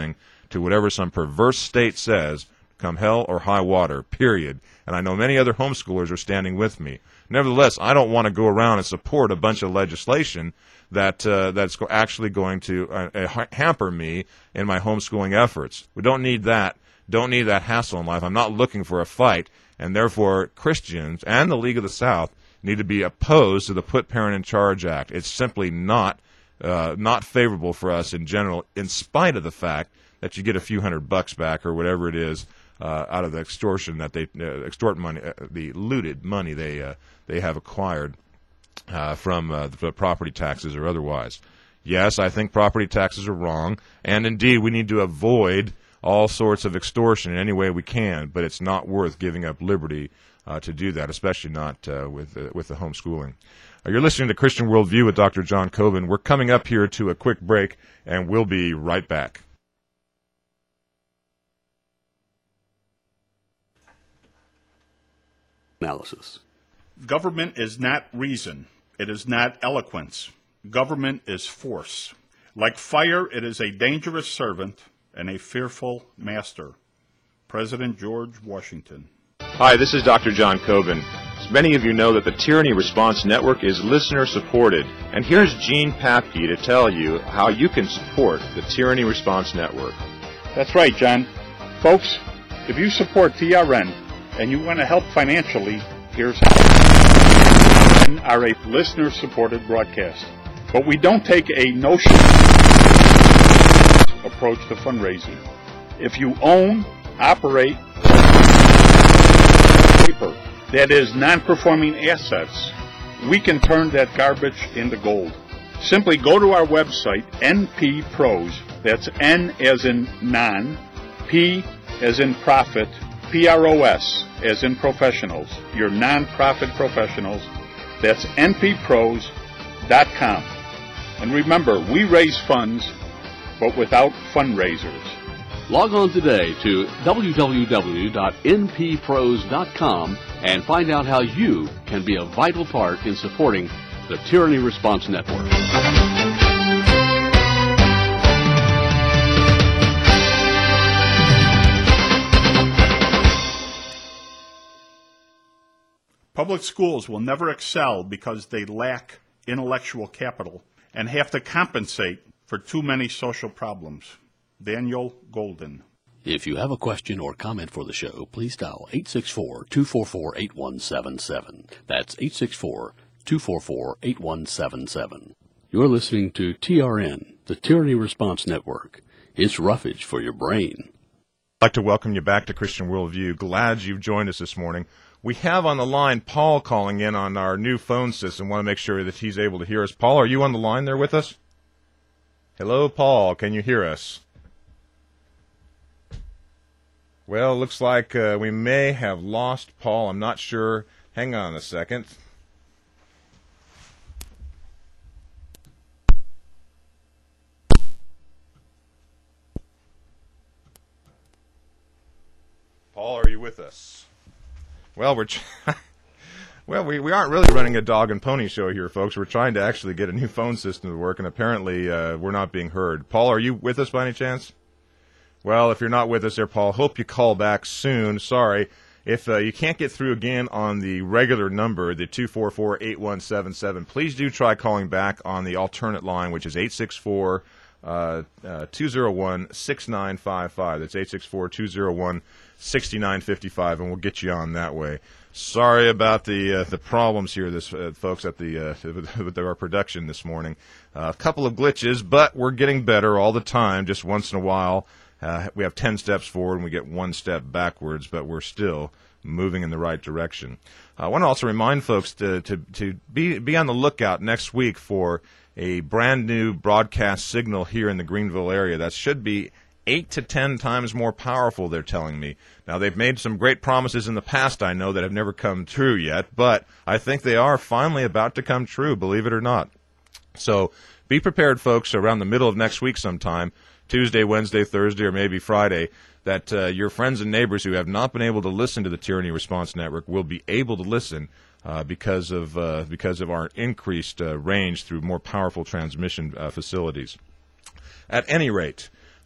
to whatever some perverse state says, come hell or high water, period. And I know many other homeschoolers are standing with me. Nevertheless, I don't want to go around and support a bunch of legislation that's actually going to hamper me in my homeschooling efforts. We don't need that. Don't need that hassle in life. I'm not looking for a fight, and therefore Christians and the League of the South need to be opposed to the Put Parent in Charge Act. It's simply not favorable for us in general, in spite of the fact that you get a few $100 back or whatever it is out of the extortion that they extort money, the looted money they have acquired from the property taxes or otherwise. Yes, I think property taxes are wrong, and indeed we need to avoid all sorts of extortion in any way we can, but it's not worth giving up liberty to do that, especially not with the homeschooling. You're listening to Christian Worldview with Dr. John Coben. We're coming up here to a quick break, and we'll be right back. Analysis. Government is not reason. It is not eloquence. Government is force. Like fire, it is a dangerous servant and a fearful master. President George Washington. Hi, this is Dr. John Coben. As many of you know that the Tyranny Response Network is listener-supported. And here's Gene Papke to tell you how you can support the Tyranny Response Network. That's right, John. Folks, if you support TRN and you want to help financially, here's how. We are a listener-supported broadcast, but we don't take a notion approach to fundraising. If you own, operate paper that is non-performing assets, we can turn that garbage into gold. Simply go to our website, NP Pros, that's N as in non, P as in profit, PROS as in professionals, your non-profit professionals, that's nppros.com. And remember, we raise funds, but without fundraisers. Log on today to www.nppros.com and find out how you can be a vital part in supporting the Tyranny Response Network. Public schools will never excel because they lack intellectual capital and have to compensate for too many social problems. Daniel Golden. If you have a question or comment for the show, please dial 864-244-8177. That's 864-244-8177. You're listening to TRN, the Tyranny Response Network. It's roughage for your brain. I'd like to welcome you back to Christian Worldview. Glad you've joined us this morning. We have on the line Paul calling in on our new phone system. Want to make sure that he's able to hear us. Paul, are you on the line there with us? Hello, Paul. Can you hear us? Well, looks like we may have lost Paul. I'm not sure. Hang on a second. Paul, are you with us? Well, we aren't really running a dog and pony show here, folks. We're trying to actually get a new phone system to work, and apparently we're not being heard. Paul, are you with us by any chance? Well, if you're not with us there, Paul, hope you call back soon. Sorry. If you can't get through again on the regular number, the 244-8177, please do try calling back on the alternate line, which is 864-201-6955. That's 864-201-6955, and we'll get you on that way. Sorry about the problems here, folks, at with our production this morning. A couple of glitches, but we're getting better all the time. Just once in a while, we have 10 steps forward and we get one step backwards, but we're still moving in the right direction. I want to also remind folks to be on the lookout next week for a brand new broadcast signal here in the Greenville area that should be 8 to 10 times more powerful, they're telling me. Now, they've made some great promises in the past, I know, that have never come true yet, but I think they are finally about to come true, believe it or not. So be prepared, folks, around the middle of next week sometime, Tuesday, Wednesday, Thursday, or maybe Friday, that your friends and neighbors who have not been able to listen to the Tyranny Response Network will be able to listen because of our increased range through more powerful transmission facilities. At any rate,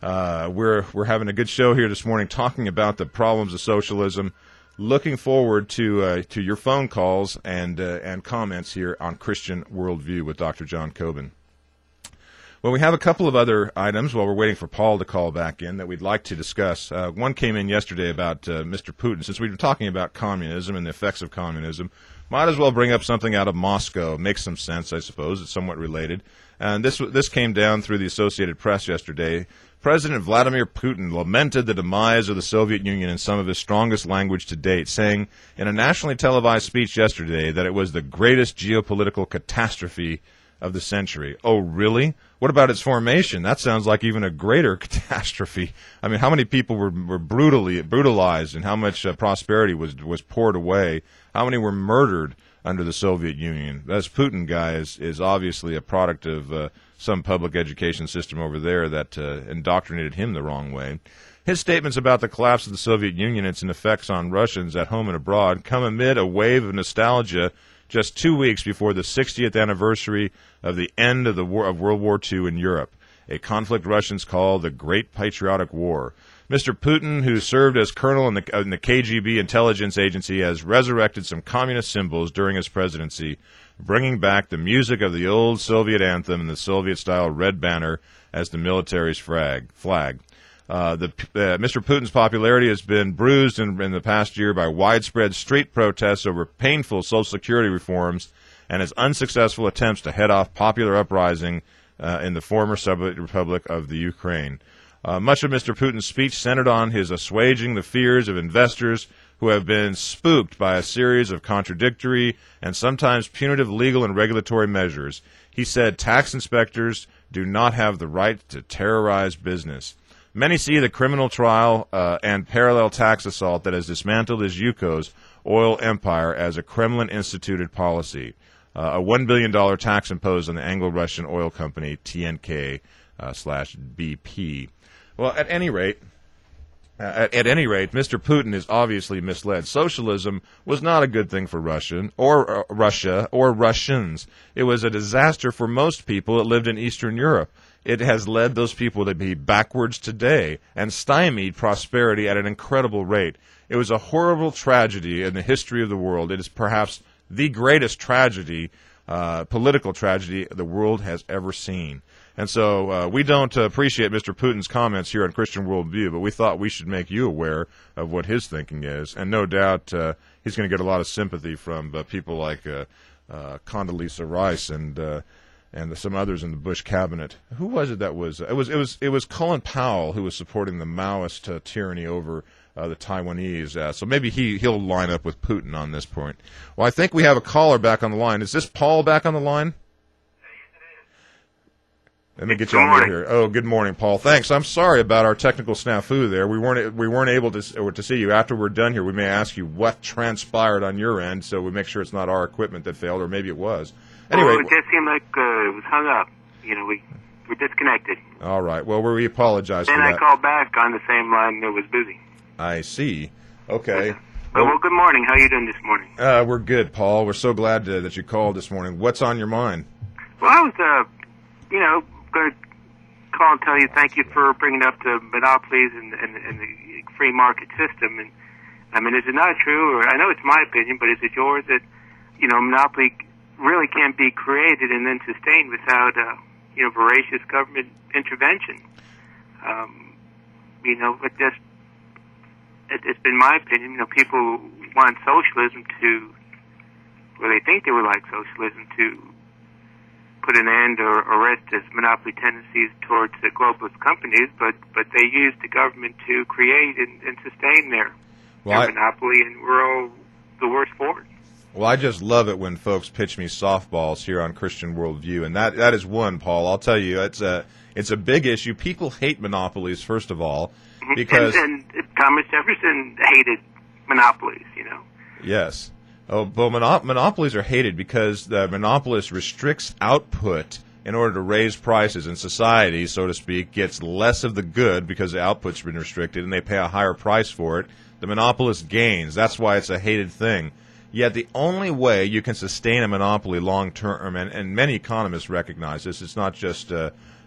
We're having a good show here this morning, talking about the problems of socialism. Looking forward to your phone calls and comments here on Christian Worldview with Dr. John Coben. Well, we have a couple of other items while we're waiting for Paul to call back in that we'd like to discuss. One came in yesterday about Mr. Putin. Since we've been talking about communism and the effects of communism, might as well bring up something out of Moscow. Makes some sense, I suppose. It's somewhat related. And this came down through the Associated Press yesterday. President Vladimir Putin lamented the demise of the Soviet Union in some of his strongest language to date, saying in a nationally televised speech yesterday that it was the greatest geopolitical catastrophe of the century. Oh, really? What about its formation? That sounds like even a greater catastrophe. I mean, how many people were brutalized, and how much prosperity was poured away? How many were murdered under the Soviet Union? This Putin guy is obviously a product of some public education system over there that indoctrinated him the wrong way. His statements about the collapse of the Soviet Union and its effects on Russians at home and abroad come amid a wave of nostalgia just 2 weeks before the 60th anniversary of the end of World War II in Europe, a conflict Russians call the Great Patriotic War. Mr. Putin, who served as colonel in the KGB intelligence agency, has resurrected some communist symbols during his presidency, bringing back the music of the old Soviet anthem and the Soviet-style red banner as the military's flag. Mr. Putin's popularity has been bruised in the past year by widespread street protests over painful Social Security reforms and his unsuccessful attempts to head off popular uprising in the former Soviet Republic of the Ukraine. Much of Mr. Putin's speech centered on his assuaging the fears of investors who have been spooked by a series of contradictory and sometimes punitive legal and regulatory measures. He said tax inspectors do not have the right to terrorize business. Many see the criminal trial and parallel tax assault that has dismantled his Yukov's oil empire as a Kremlin-instituted policy. A $1 billion tax imposed on the Anglo-Russian oil company TNK/BP. Well, at any rate, Mr. Putin is obviously misled. Socialism was not a good thing for Russia or Russians. It was a disaster for most people that lived in Eastern Europe. It has led those people to be backwards today and stymied prosperity at an incredible rate. It was a horrible tragedy in the history of the world. It is perhaps the greatest tragedy, political tragedy, the world has ever seen. And so we don't appreciate Mr. Putin's comments here on Christian Worldview, but we thought we should make you aware of what his thinking is. And no doubt he's going to get a lot of sympathy from people like Condoleezza Rice and some others in the Bush cabinet. Who was it that was? It was Colin Powell who was supporting the Maoist tyranny over the Taiwanese. So maybe he'll line up with Putin on this point. Well, I think we have a caller back on the line. Is this Paul back on the line? Let me get you on here. Oh, good morning, Paul. Thanks. I'm sorry about our technical snafu there. We weren't able to see you. After we're done here, we may ask you what transpired on your end, so we make sure it's not our equipment that failed, or maybe it was. Anyway, it just seemed like it was hung up. You know, we're disconnected. All right. Well, we apologize for that. Then I called back on the same line that was busy. I see. Okay. Well, good morning. How are you doing this morning? We're good, Paul. We're so glad that you called this morning. What's on your mind? Well, I was, going to call and tell you thank you for bringing up the monopolies and the free market system. And I mean, is it not true? Or I know it's my opinion, but is it yours that monopoly really can't be created and then sustained without voracious government intervention? It's been my opinion. People want socialism they think they would like socialism to put an end or arrest its monopoly tendencies towards the globalist companies, but they use the government to create and sustain their monopoly, and we're all the worse for it. Well, I just love it when folks pitch me softballs here on Christian Worldview, and that is one, Paul. I'll tell you, it's a big issue. People hate monopolies, first of all, because and Thomas Jefferson hated monopolies. Yes. Oh, well, monopolies are hated because the monopolist restricts output in order to raise prices, and society, so to speak, gets less of the good because the output's been restricted, and they pay a higher price for it. The monopolist gains. That's why it's a hated thing. Yet the only way you can sustain a monopoly long term, and many economists recognize this, it's not just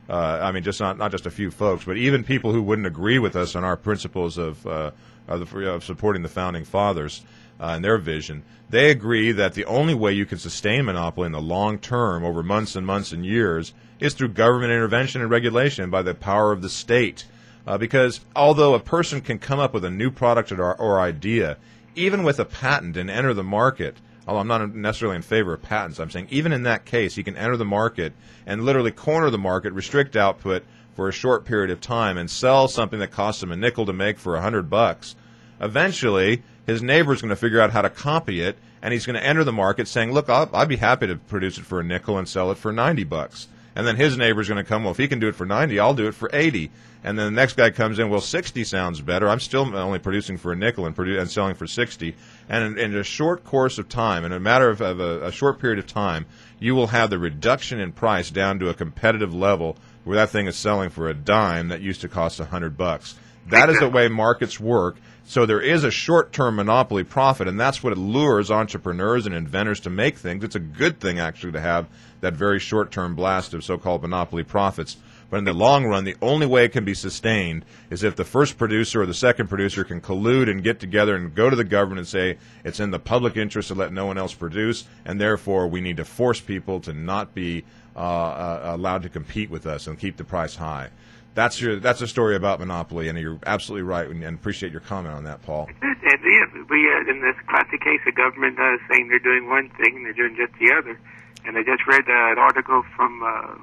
I mean, just not just a few folks, but even people who wouldn't agree with us on our principles of supporting the Founding Fathers and their vision. They agree that the only way you can sustain monopoly in the long term, over months and months and years, is through government intervention and regulation by the power of the state. Because although a person can come up with a new product or idea, even with a patent, and enter the market, although I'm not necessarily in favor of patents, I'm saying even in that case, he can enter the market and literally corner the market, restrict output for a short period of time, and sell something that costs him a nickel to make for $100. Eventually, his neighbor's going to figure out how to copy it, and he's going to enter the market saying, look, I'd be happy to produce it for a nickel and sell it for $90. And then his neighbor's going to come, well, if he can do it for 90, I'll do it for 80. And then the next guy comes in, well, 60 sounds better. I'm still only producing for a nickel and selling for 60. And in a short course of time, in a matter of a short period of time, you will have the reduction in price down to a competitive level where that thing is selling for a dime that used to cost $100. That is the way markets work. So there is a short-term monopoly profit, and that's what allures entrepreneurs and inventors to make things. It's a good thing, actually, to have that very short-term blast of so-called monopoly profits. But in the long run, the only way it can be sustained is if the first producer or the second producer can collude and get together and go to the government and say it's in the public interest to let no one else produce, and therefore we need to force people to not be allowed to compete with us and keep the price high. That's a story about monopoly, and you're absolutely right, and appreciate your comment on that, Paul. In this classic case, the government saying they're doing one thing and they're doing just the other. And I just read an article from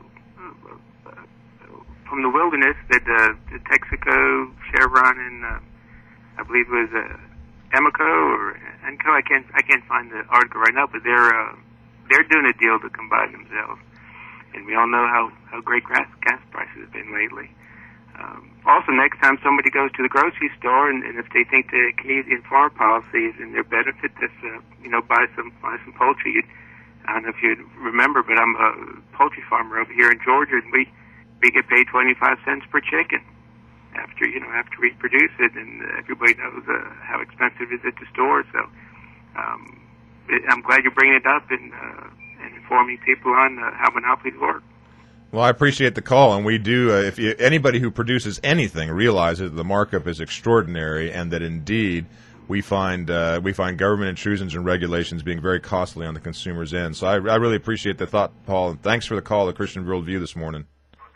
the Wilderness that the Texaco, Chevron, and I believe it was Amoco or Enco. I can't find the article right now, but they're doing a deal to combine themselves. And we all know how great gas prices have been lately. Also, next time somebody goes to the grocery store, and if they think the Canadian farm policy is in their benefit, buy some poultry. I don't know if you remember, but I'm a poultry farmer over here in Georgia, and we get paid 25 cents per chicken after we produce it, and everybody knows how expensive it is at the store. So I'm glad you're bringing it up and informing people on how monopolies work. Well, I appreciate the call, and we do. Anybody who produces anything realizes that the markup is extraordinary, and that indeed we find government intrusions and regulations being very costly on the consumer's end. So I really appreciate the thought, Paul, and thanks for the call, the Christian Worldview this morning.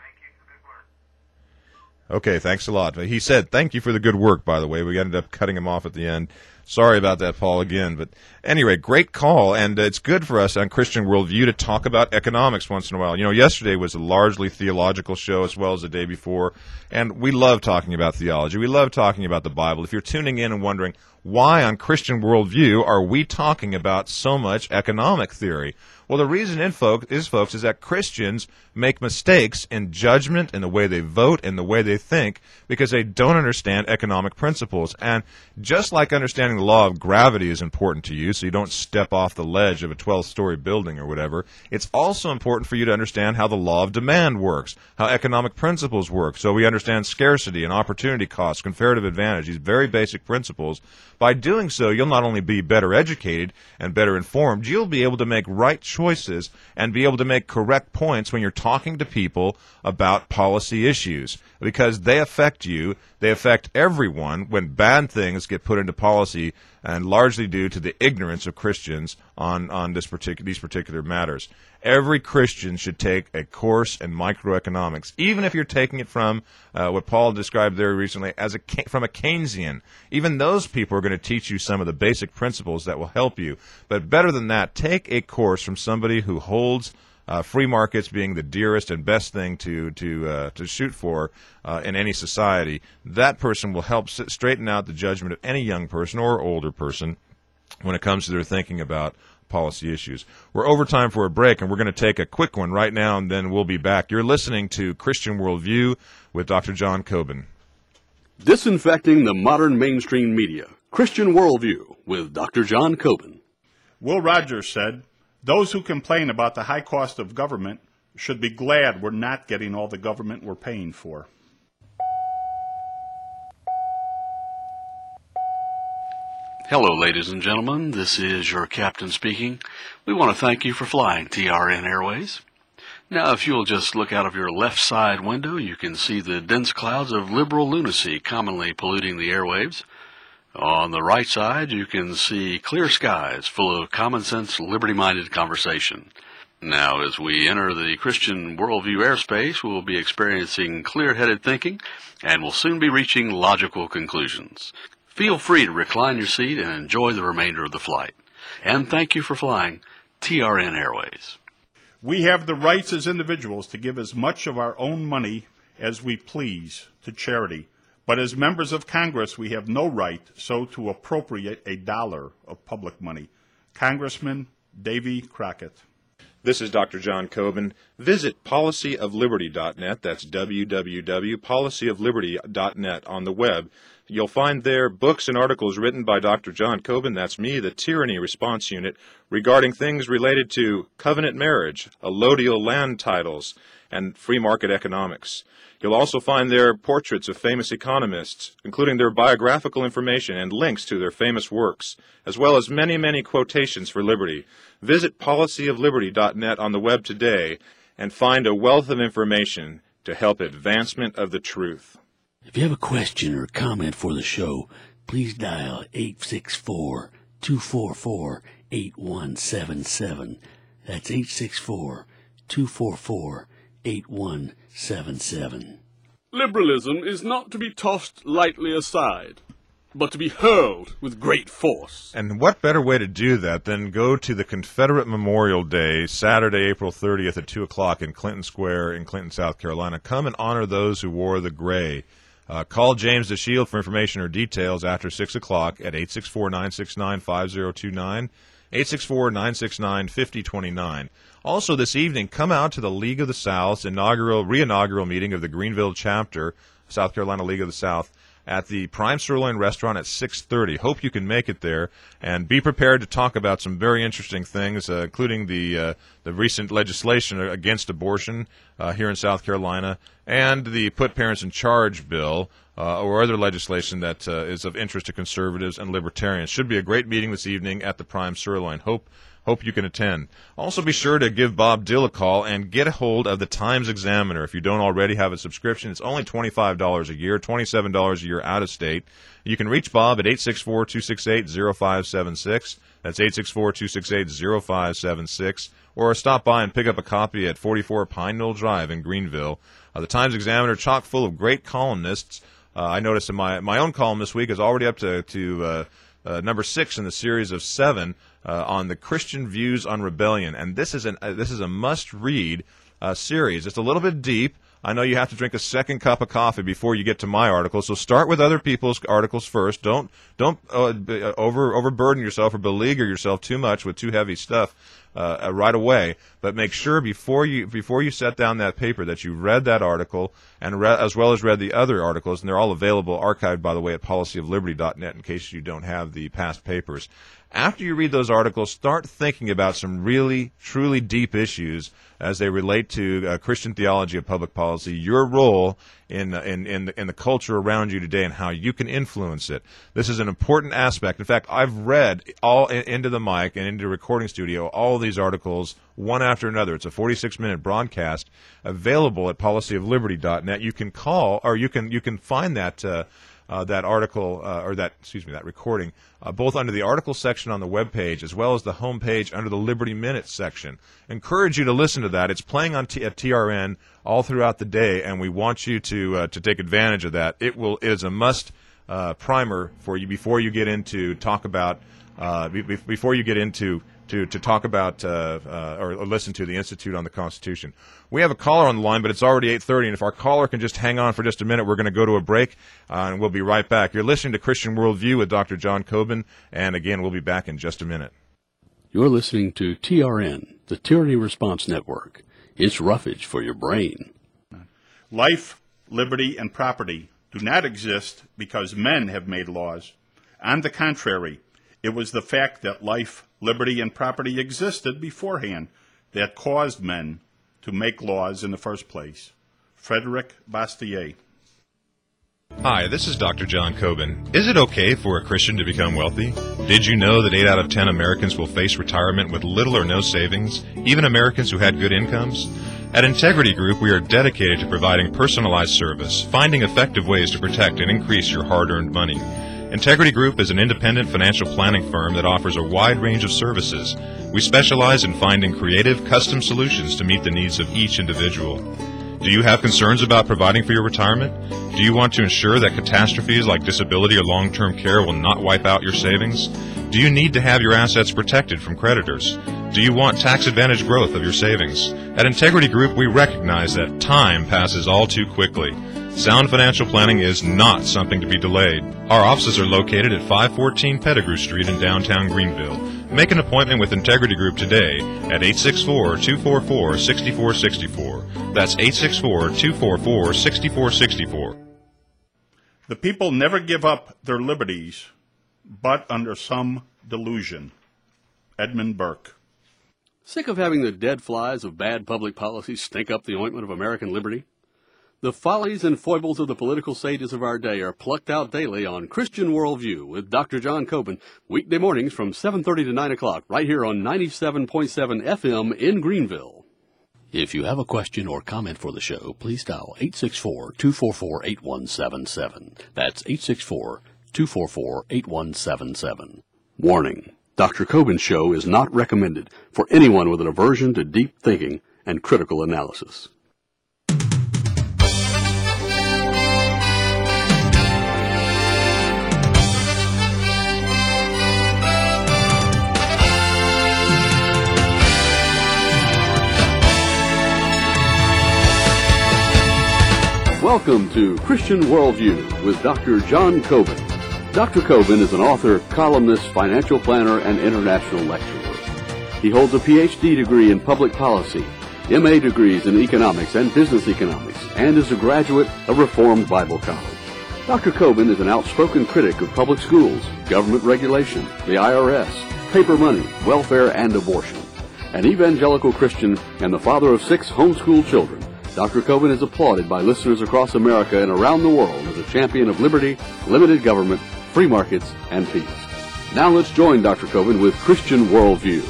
Okay, thanks a lot. He said, thank you for the good work, by the way. We ended up cutting him off at the end. Sorry about that, Paul, again. But anyway, great call, and it's good for us on Christian Worldview to talk about economics once in a while. Yesterday was a largely theological show as well as the day before, and we love talking about theology. We love talking about the Bible. If you're tuning in and wondering, why on Christian Worldview are we talking about so much economic theory? Well, the reason, folks, is that Christians make mistakes in judgment, in the way they vote, in the way they think, because they don't understand economic principles. And just like understanding the law of gravity is important to you, so you don't step off the ledge of a 12-story building or whatever, it's also important for you to understand how the law of demand works, how economic principles work, so we understand scarcity and opportunity costs, comparative advantage, these very basic principles. By doing so, you'll not only be better educated and better informed, you'll be able to make right choices and be able to make correct points when you're talking to people about policy issues, because they affect you, they affect everyone when bad things get put into policy, and largely due to the ignorance of Christians on these particular matters. Every Christian should take a course in microeconomics, even if you're taking it from what Paul described there recently as from a Keynesian. Even those people are going to teach you some of the basic principles that will help you. But better than that, take a course from somebody who holds free markets being the dearest and best thing to shoot for in any society. That person will help straighten out the judgment of any young person or older person when it comes to their thinking about policy issues. We're over time for a break, and we're going to take a quick one right now, and then we'll be back. You're listening to Christian Worldview with Dr. John Coben. Disinfecting the modern mainstream media. Christian Worldview with Dr. John Coben. Will Rogers said, "Those who complain about the high cost of government should be glad we're not getting all the government we're paying for." Hello, ladies and gentlemen. This is your captain speaking. We want to thank you for flying TRN Airways. Now, if you'll just look out of your left side window, you can see the dense clouds of liberal lunacy commonly polluting the airwaves. On the right side, you can see clear skies full of common sense, liberty-minded conversation. Now, as we enter the Christian worldview airspace, we'll be experiencing clear-headed thinking and will soon be reaching logical conclusions. Feel free to recline your seat and enjoy the remainder of the flight. And thank you for flying TRN Airways. We have the rights as individuals to give as much of our own money as we please to charity. But as members of Congress, we have no right so to appropriate $1 of public money. Congressman Davy Crockett. This is Dr. John Coben. Visit policyofliberty.net. That's www.policyofliberty.net on the web. You'll find there books and articles written by Dr. John Coben, that's me, the Tyranny Response Unit, regarding things related to covenant marriage, allodial land titles, and free market economics. You'll also find there portraits of famous economists, including their biographical information and links to their famous works, as well as many, many quotations for liberty. Visit policyofliberty.net on the web today and find a wealth of information to help advancement of the truth. If you have a question or comment for the show, please dial 864-244-8177. That's 864-244-8177. Liberalism is not to be tossed lightly aside, but to be hurled with great force. And what better way to do that than go to the Confederate Memorial Day, Saturday, April 30th at 2 o'clock in Clinton Square in Clinton, South Carolina. Come and honor those who wore the gray. Call James DeShield for information or details after 6 o'clock at 864-969-5029, 864-969-5029. Also this evening, come out to the League of the South's re-inaugural meeting of the Greenville chapter, South Carolina League of the South, at the Prime Sirloin Restaurant at 6:30. Hope you can make it there, and be prepared to talk about some very interesting things, including the recent legislation against abortion here in South Carolina, and the Put Parents in Charge bill, or other legislation that is of interest to conservatives and libertarians. Should be a great meeting this evening at the Prime Sirloin. Hope you can attend. Also be sure to give Bob Dill a call and get a hold of the Times-Examiner. If you don't already have a subscription, it's only $25 a year, $27 a year out of state. You can reach Bob at 864-268-0576. That's 864-268-0576. Or stop by and pick up a copy at 44 Pine Knoll Drive in Greenville. The Times-Examiner, chock full of great columnists. I noticed in my own column this week is already up to number 6 in the series of 7 on the Christian views on rebellion, and this is a must-read series. It's a little bit deep. I know you have to drink a second cup of coffee before you get to my article, so start with other people's articles first. Don't overburden yourself or beleaguer yourself too much with too heavy stuff right away. But make sure before you set down that paper that you read that article and as well as read the other articles, and they're all available, archived by the way, at policyofliberty.net in case you don't have the past papers. After you read those articles, start thinking about some really, truly deep issues as they relate to Christian theology of public policy, your role in the culture around you today, and how you can influence it. This is an important aspect. In fact, I've read all into the mic and into the recording studio all of these articles one after another. It's a 46-minute broadcast available at policyofliberty.net. You can call, or you can find that article that recording both under the article section on the webpage as well as the homepage under the Liberty Minutes section. Encourage you to listen to that. It's playing at TRN all throughout the day, and we want you to take advantage of that. It is a must primer for you before you get into talk about to talk about or listen to the Institute on the Constitution. We have a caller on the line, but it's already 8:30, and if our caller can just hang on for just a minute, we're going to go to a break, and we'll be right back. You're listening to Christian Worldview with Dr. John Coben, and again, we'll be back in just a minute. You're listening to TRN, the Tyranny Response Network. It's roughage for your brain. Life, liberty, and property do not exist because men have made laws. On the contrary, it was the fact that life, liberty, and property existed beforehand that caused men to make laws in the first place. Frederick Bastiat. Hi, this is Dr. John Coben. Is it okay for a Christian to become wealthy? Did you know that 8 out of 10 Americans will face retirement with little or no savings, even Americans who had good incomes? At Integrity Group, we are dedicated to providing personalized service, finding effective ways to protect and increase your hard-earned money. Integrity Group is an independent financial planning firm that offers a wide range of services. We specialize in finding creative, custom solutions to meet the needs of each individual. Do you have concerns about providing for your retirement? Do you want to ensure that catastrophes like disability or long-term care will not wipe out your savings? Do you need to have your assets protected from creditors? Do you want tax-advantaged growth of your savings? At Integrity Group, we recognize that time passes all too quickly. Sound financial planning is not something to be delayed. Our offices are located at 514 Pettigrew Street in downtown Greenville. Make an appointment with Integrity Group today at 864-244-6464. That's 864-244-6464. The people never give up their liberties, but under some delusion. Edmund Burke. Sick of having the dead flies of bad public policy stink up the ointment of American liberty? The follies and foibles of the political sages of our day are plucked out daily on Christian Worldview with Dr. John Coben, weekday mornings from 7:30 to 9 o'clock, right here on 97.7 FM in Greenville. If you have a question or comment for the show, please dial 864-244-8177. That's 864-244-8177. Warning: Dr. Coben's show is not recommended for anyone with an aversion to deep thinking and critical analysis. Welcome to Christian Worldview with Dr. John Coben. Dr. Coben is an author, columnist, financial planner, and international lecturer. He holds a Ph.D. degree in public policy, M.A. degrees in economics and business economics, and is a graduate of Reformed Bible College. Dr. Coben is an outspoken critic of public schools, government regulation, the IRS, paper money, welfare, and abortion. An evangelical Christian and the father of 6 homeschooled children, Dr. Coben is applauded by listeners across America and around the world as a champion of liberty, limited government, free markets, and peace. Now let's join Dr. Coben with Christian Worldview.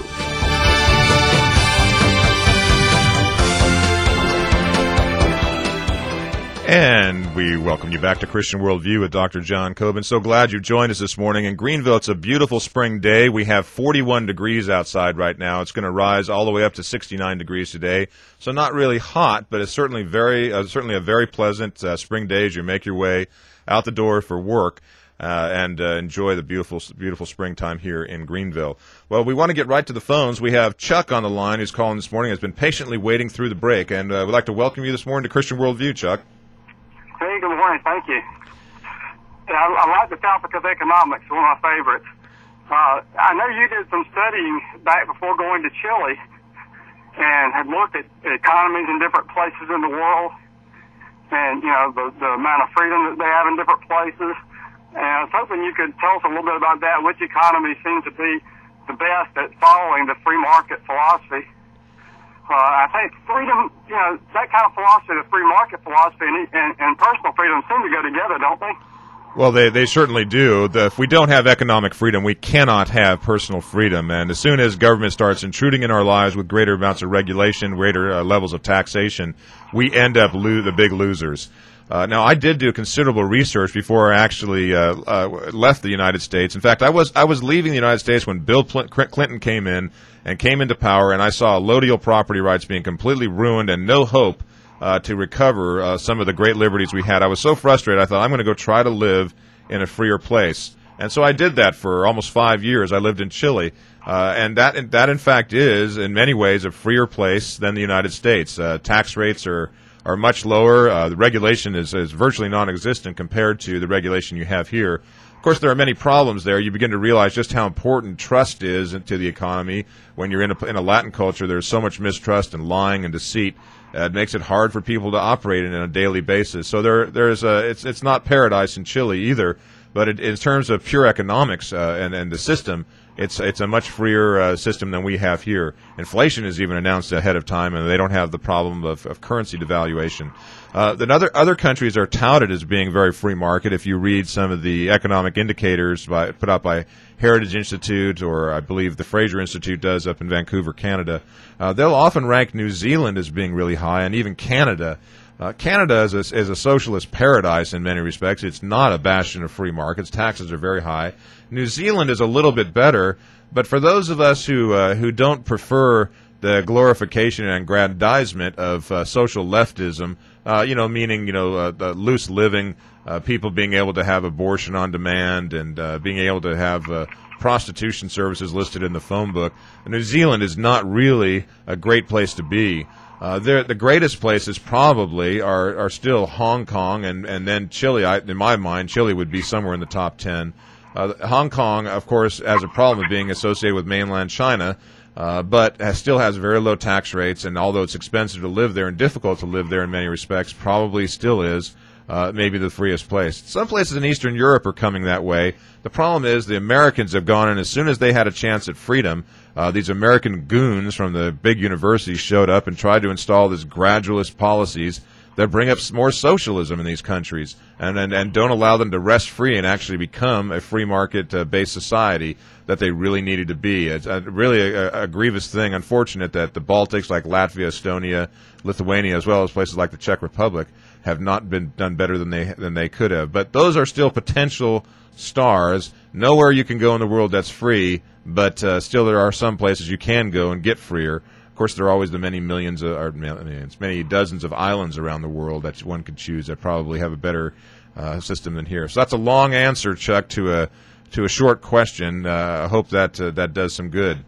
And we welcome you back to Christian Worldview with Dr. John Coben. So glad you joined us this morning. In Greenville, it's a beautiful spring day. We have 41 degrees outside right now. It's going to rise all the way up to 69 degrees today. So not really hot, but it's certainly certainly a very pleasant spring day as you make your way out the door for work and enjoy the beautiful springtime here in Greenville. Well, we want to get right to the phones. We have Chuck on the line who's calling this morning, has been patiently waiting through the break, and we'd like to welcome you this morning to Christian Worldview, Chuck. Hey, good morning. Thank you. Yeah, I like the topic of economics, one of my favorites. I know you did some studying back before going to Chile and had looked at economies in different places in the world and, you know, the amount of freedom that they have in different places. And I was hoping you could tell us a little bit about that. Which economy seems to be the best at following the free market philosophy? I think freedom, you know, that kind of philosophy, the free market philosophy, and personal freedom seem to go together, don't they? Well, they certainly do. If we don't have economic freedom, we cannot have personal freedom. And as soon as government starts intruding in our lives with greater amounts of regulation, greater levels of taxation, we end up the big losers. Now, I did do considerable research before I actually left the United States. In fact, I was leaving the United States when Bill Clinton came into power, and I saw allodial property rights being completely ruined and no hope to recover some of the great liberties we had. I was so frustrated, I thought, I'm going to go try to live in a freer place. And so I did that for almost 5 years. I lived in Chile, and that in fact is, in many ways, a freer place than the United States. Tax rates are much lower. The regulation is virtually non-existent compared to the regulation you have here. Of course, there are many problems there. You begin to realize just how important trust is to the economy. When you're in a Latin culture, there's so much mistrust and lying and deceit. It makes it hard for people to operate on a daily basis. So it's not paradise in Chile either. But in terms of pure economics and the system, It's a much freer system than we have here. Inflation is even announced ahead of time, and they don't have the problem of currency devaluation. Other countries are touted as being very free market. If you read some of the economic indicators put out by Heritage Institute, or I believe the Fraser Institute does up in Vancouver, Canada, they'll often rank New Zealand as being really high, and even Canada. Canada is a socialist paradise in many respects. It's not a bastion of free markets. Taxes are very high. New Zealand is a little bit better, but for those of us who don't prefer the glorification and aggrandizement of social leftism, meaning the loose living, people being able to have abortion on demand, and being able to have prostitution services listed in the phone book, New Zealand is not really a great place to be. The greatest places probably are still Hong Kong and then Chile. In my mind, Chile would be somewhere in the top 10. Hong Kong, of course, has a problem of being associated with mainland China, but still has very low tax rates, and although it's expensive to live there and difficult to live there in many respects, probably still is maybe the freest place. Some places in Eastern Europe are coming that way. The problem is the Americans have gone in as soon as they had a chance at freedom. These American goons from the big universities showed up and tried to install these gradualist policies that bring up more socialism in these countries and don't allow them to rest free and actually become a free market-based society that they really needed to be. It's really a grievous thing, unfortunate that the Baltics, like Latvia, Estonia, Lithuania, as well as places like the Czech Republic, have not been done better than they could have. But those are still potential stars. Nowhere you can go in the world that's free, but still there are some places you can go and get freer. Of course, there are always the many many dozens of islands around the world that one could choose that probably have a better system than here. So that's a long answer, Chuck, to a short question. I hope that does some good.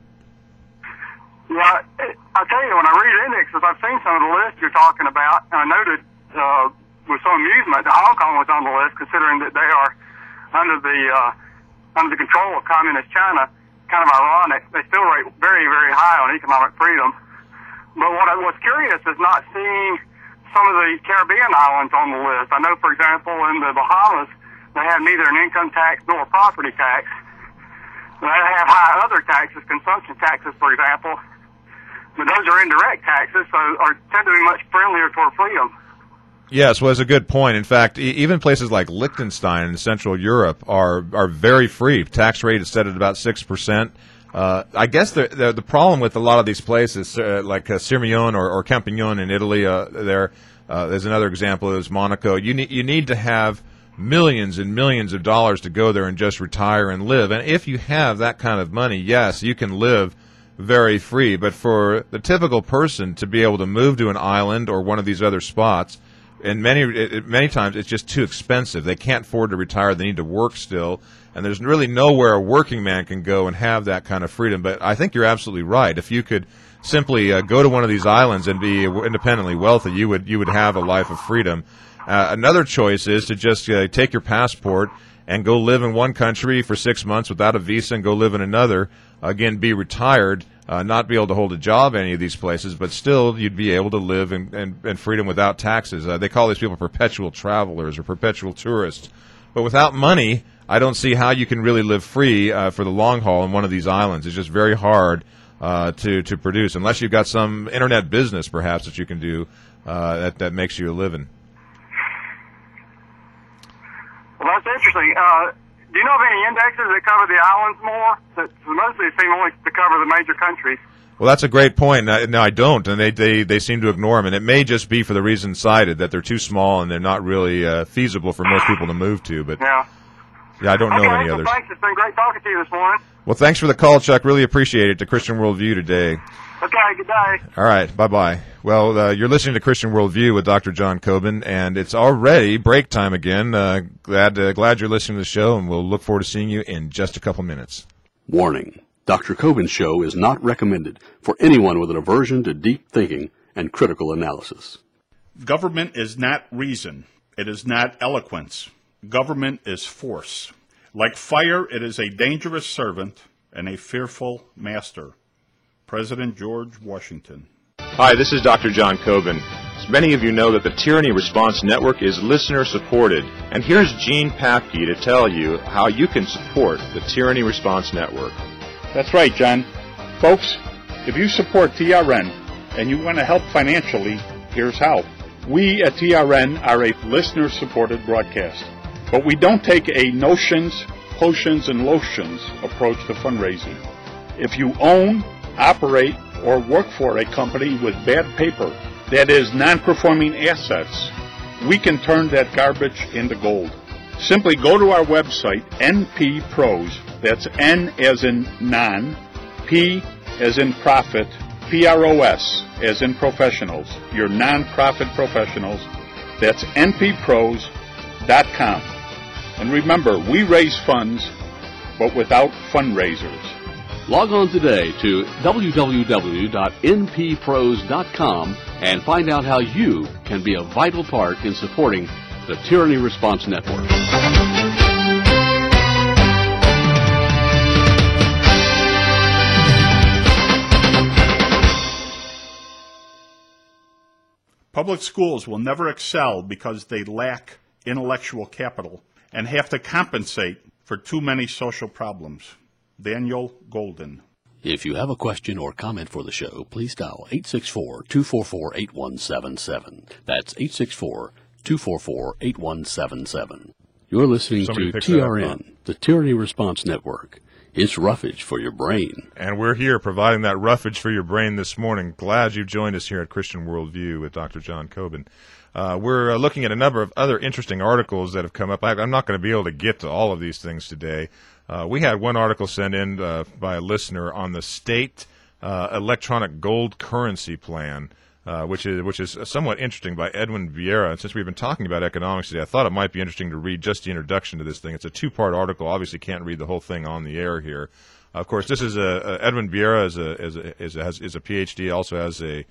Yeah, I'll tell you, when I read indexes, I've seen some of the lists you're talking about, and I noted with some amusement that Hong Kong was on the list, considering that they are under the control of communist China. Kind of ironic. They still rate very, very high on economic freedom. But what I was curious is not seeing some of the Caribbean islands on the list. I know, for example, in the Bahamas, they have neither an income tax nor a property tax. They have high other taxes, consumption taxes, for example. But those are indirect taxes, so tend to be much friendlier toward freedom. Yes, well, that's a good point. In fact, even places like Liechtenstein in Central Europe are very free. Tax rate is set at about 6%. I guess the problem with a lot of these places, like Sirmione or Campignon in Italy, there's another example is Monaco. You need to have millions and millions of dollars to go there and just retire and live. And if you have that kind of money, yes, you can live very free. But for the typical person to be able to move to an island or one of these other spots, and many times it's just too expensive. They can't afford to retire. They need to work still. And there's really nowhere a working man can go and have that kind of freedom. But I think you're absolutely right. If you could simply go to one of these islands and be independently wealthy, you would have a life of freedom. Another choice is to just take your passport and go live in one country for 6 months without a visa and go live in another. Again, be retired. Not be able to hold a job in any of these places, but still you'd be able to live in freedom without taxes. They call these people perpetual travelers or perpetual tourists. But without money, I don't see how you can really live free for the long haul in one of these islands. It's just very hard to produce, unless you've got some internet business, perhaps, that you can do that makes you a living. Well, that's interesting. Do you know of any indexes that cover the islands more? That mostly seem only to cover the major countries. Well, that's a great point. No, I don't, and they seem to ignore them. And it may just be for the reason cited, that they're too small and they're not really feasible for most people to move to. But yeah, I don't know any others. Thanks. It's been great talking to you this morning. Well, thanks for the call, Chuck. Really appreciate it. To Christian Worldview today. Okay, good day. All right, bye-bye. Well, you're listening to Christian Worldview with Dr. John Coben, and it's already break time again. Glad you're listening to the show, and we'll look forward to seeing you in just a couple minutes. Warning. Dr. Coben's show is not recommended for anyone with an aversion to deep thinking and critical analysis. Government is not reason. It is not eloquence. Government is force. Like fire, it is a dangerous servant and a fearful master. President George Washington. Hi, this is Dr. John Coben. As many of you know that the Tyranny Response Network is listener-supported, and here's Gene Papke to tell you how you can support the Tyranny Response Network. That's right, John. Folks, if you support TRN and you want to help financially, here's how. We at TRN are a listener-supported broadcast, but we don't take a notions, potions, and lotions approach to fundraising. If you own, operate, or work for a company with bad paper, that is, non-performing assets, we can turn that garbage into gold. Simply go to our website, NP Pros, that's N as in non, P as in profit, PROS as in professionals, your non-profit professionals. That's nppros.com. And remember, we raise funds, but without fundraisers. Log on today to www.nppros.com and find out how you can be a vital part in supporting the Tyranny Response Network. Public schools will never excel because they lack intellectual capital and have to compensate for too many social problems. Daniel Golden. If you have a question or comment for the show, please dial 864-244-8177. That's 864-244-8177. You're listening to TRN, the Tyranny Response Network. It's roughage for your brain. And we're here providing that roughage for your brain this morning. Glad you've joined us here at Christian Worldview with Dr. John Coben. We're looking at a number of other interesting articles that have come up. I'm not going to be able to get to all of these things today. We had one article sent in by a listener on the state electronic gold currency plan, which is somewhat interesting, by Edwin Vieira. And since we've been talking about economics today, I thought it might be interesting to read just the introduction to this thing. It's a two-part article. Obviously, can't read the whole thing on the air here. Of course, this is Edwin Vieira is a PhD, also has a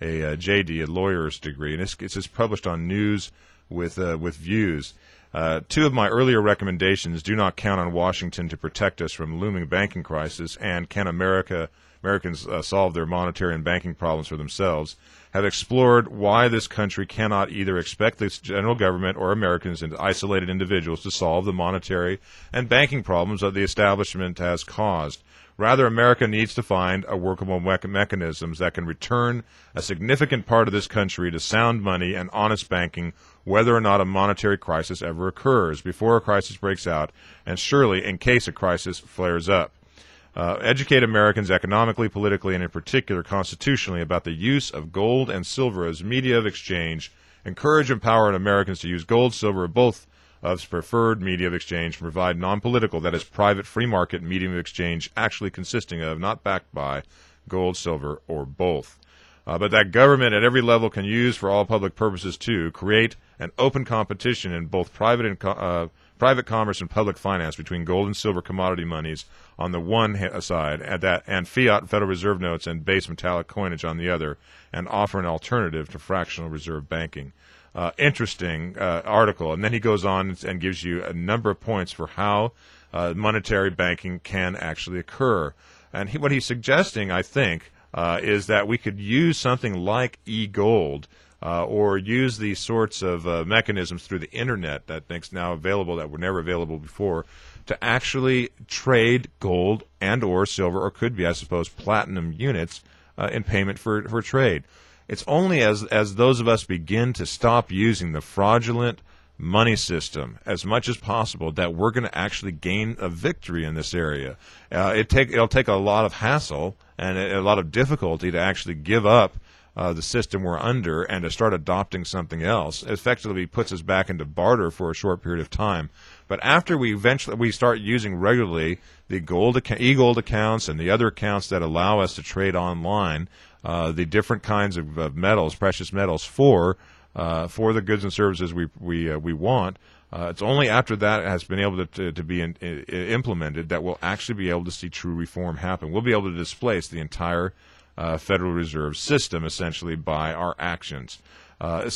JD, a lawyer's degree, and it's published on News with Views. Two of my earlier recommendations, do not count on Washington to protect us from looming banking crisis, and can Americans solve their monetary and banking problems for themselves, have explored why this country cannot either expect the general government or Americans and isolated individuals to solve the monetary and banking problems that the establishment has caused. Rather, America needs to find a workable mechanisms that can return a significant part of this country to sound money and honest banking, whether or not a monetary crisis ever occurs, before a crisis breaks out, and surely in case a crisis flares up. Educate Americans economically, politically, and in particular constitutionally about the use of gold and silver as media of exchange. Encourage and empower Americans to use gold, silver, or both of preferred media of exchange, to provide non-political, that is, private free market medium of exchange actually consisting of, not backed by, gold, silver, or both. But that government at every level can use for all public purposes to create an open competition in both private commerce and public finance between gold and silver commodity monies on the one side, and fiat, Federal Reserve notes, and base metallic coinage on the other, and offer an alternative to fractional reserve banking. Interesting article. And then he goes on and gives you a number of points for how monetary banking can actually occur. And what he's suggesting, I think, is that we could use something like e-gold, or use these sorts of mechanisms through the Internet that makes now available, that were never available before, to actually trade gold and or silver, or could be, I suppose, platinum units in payment for trade. It's only as those of us begin to stop using the fraudulent money system as much as possible that we're going to actually gain a victory in this area. It'll take a lot of hassle and a lot of difficulty to actually give up the system we're under and to start adopting something else. It effectively puts us back into barter for a short period of time. But after we start using regularly the e-gold accounts and the other accounts that allow us to trade online, the different kinds of metals, precious metals, for the goods and services we want. It's only after that has been able to be implemented that we'll actually be able to see true reform happen. We'll be able to displace the entire Federal Reserve system essentially by our actions. And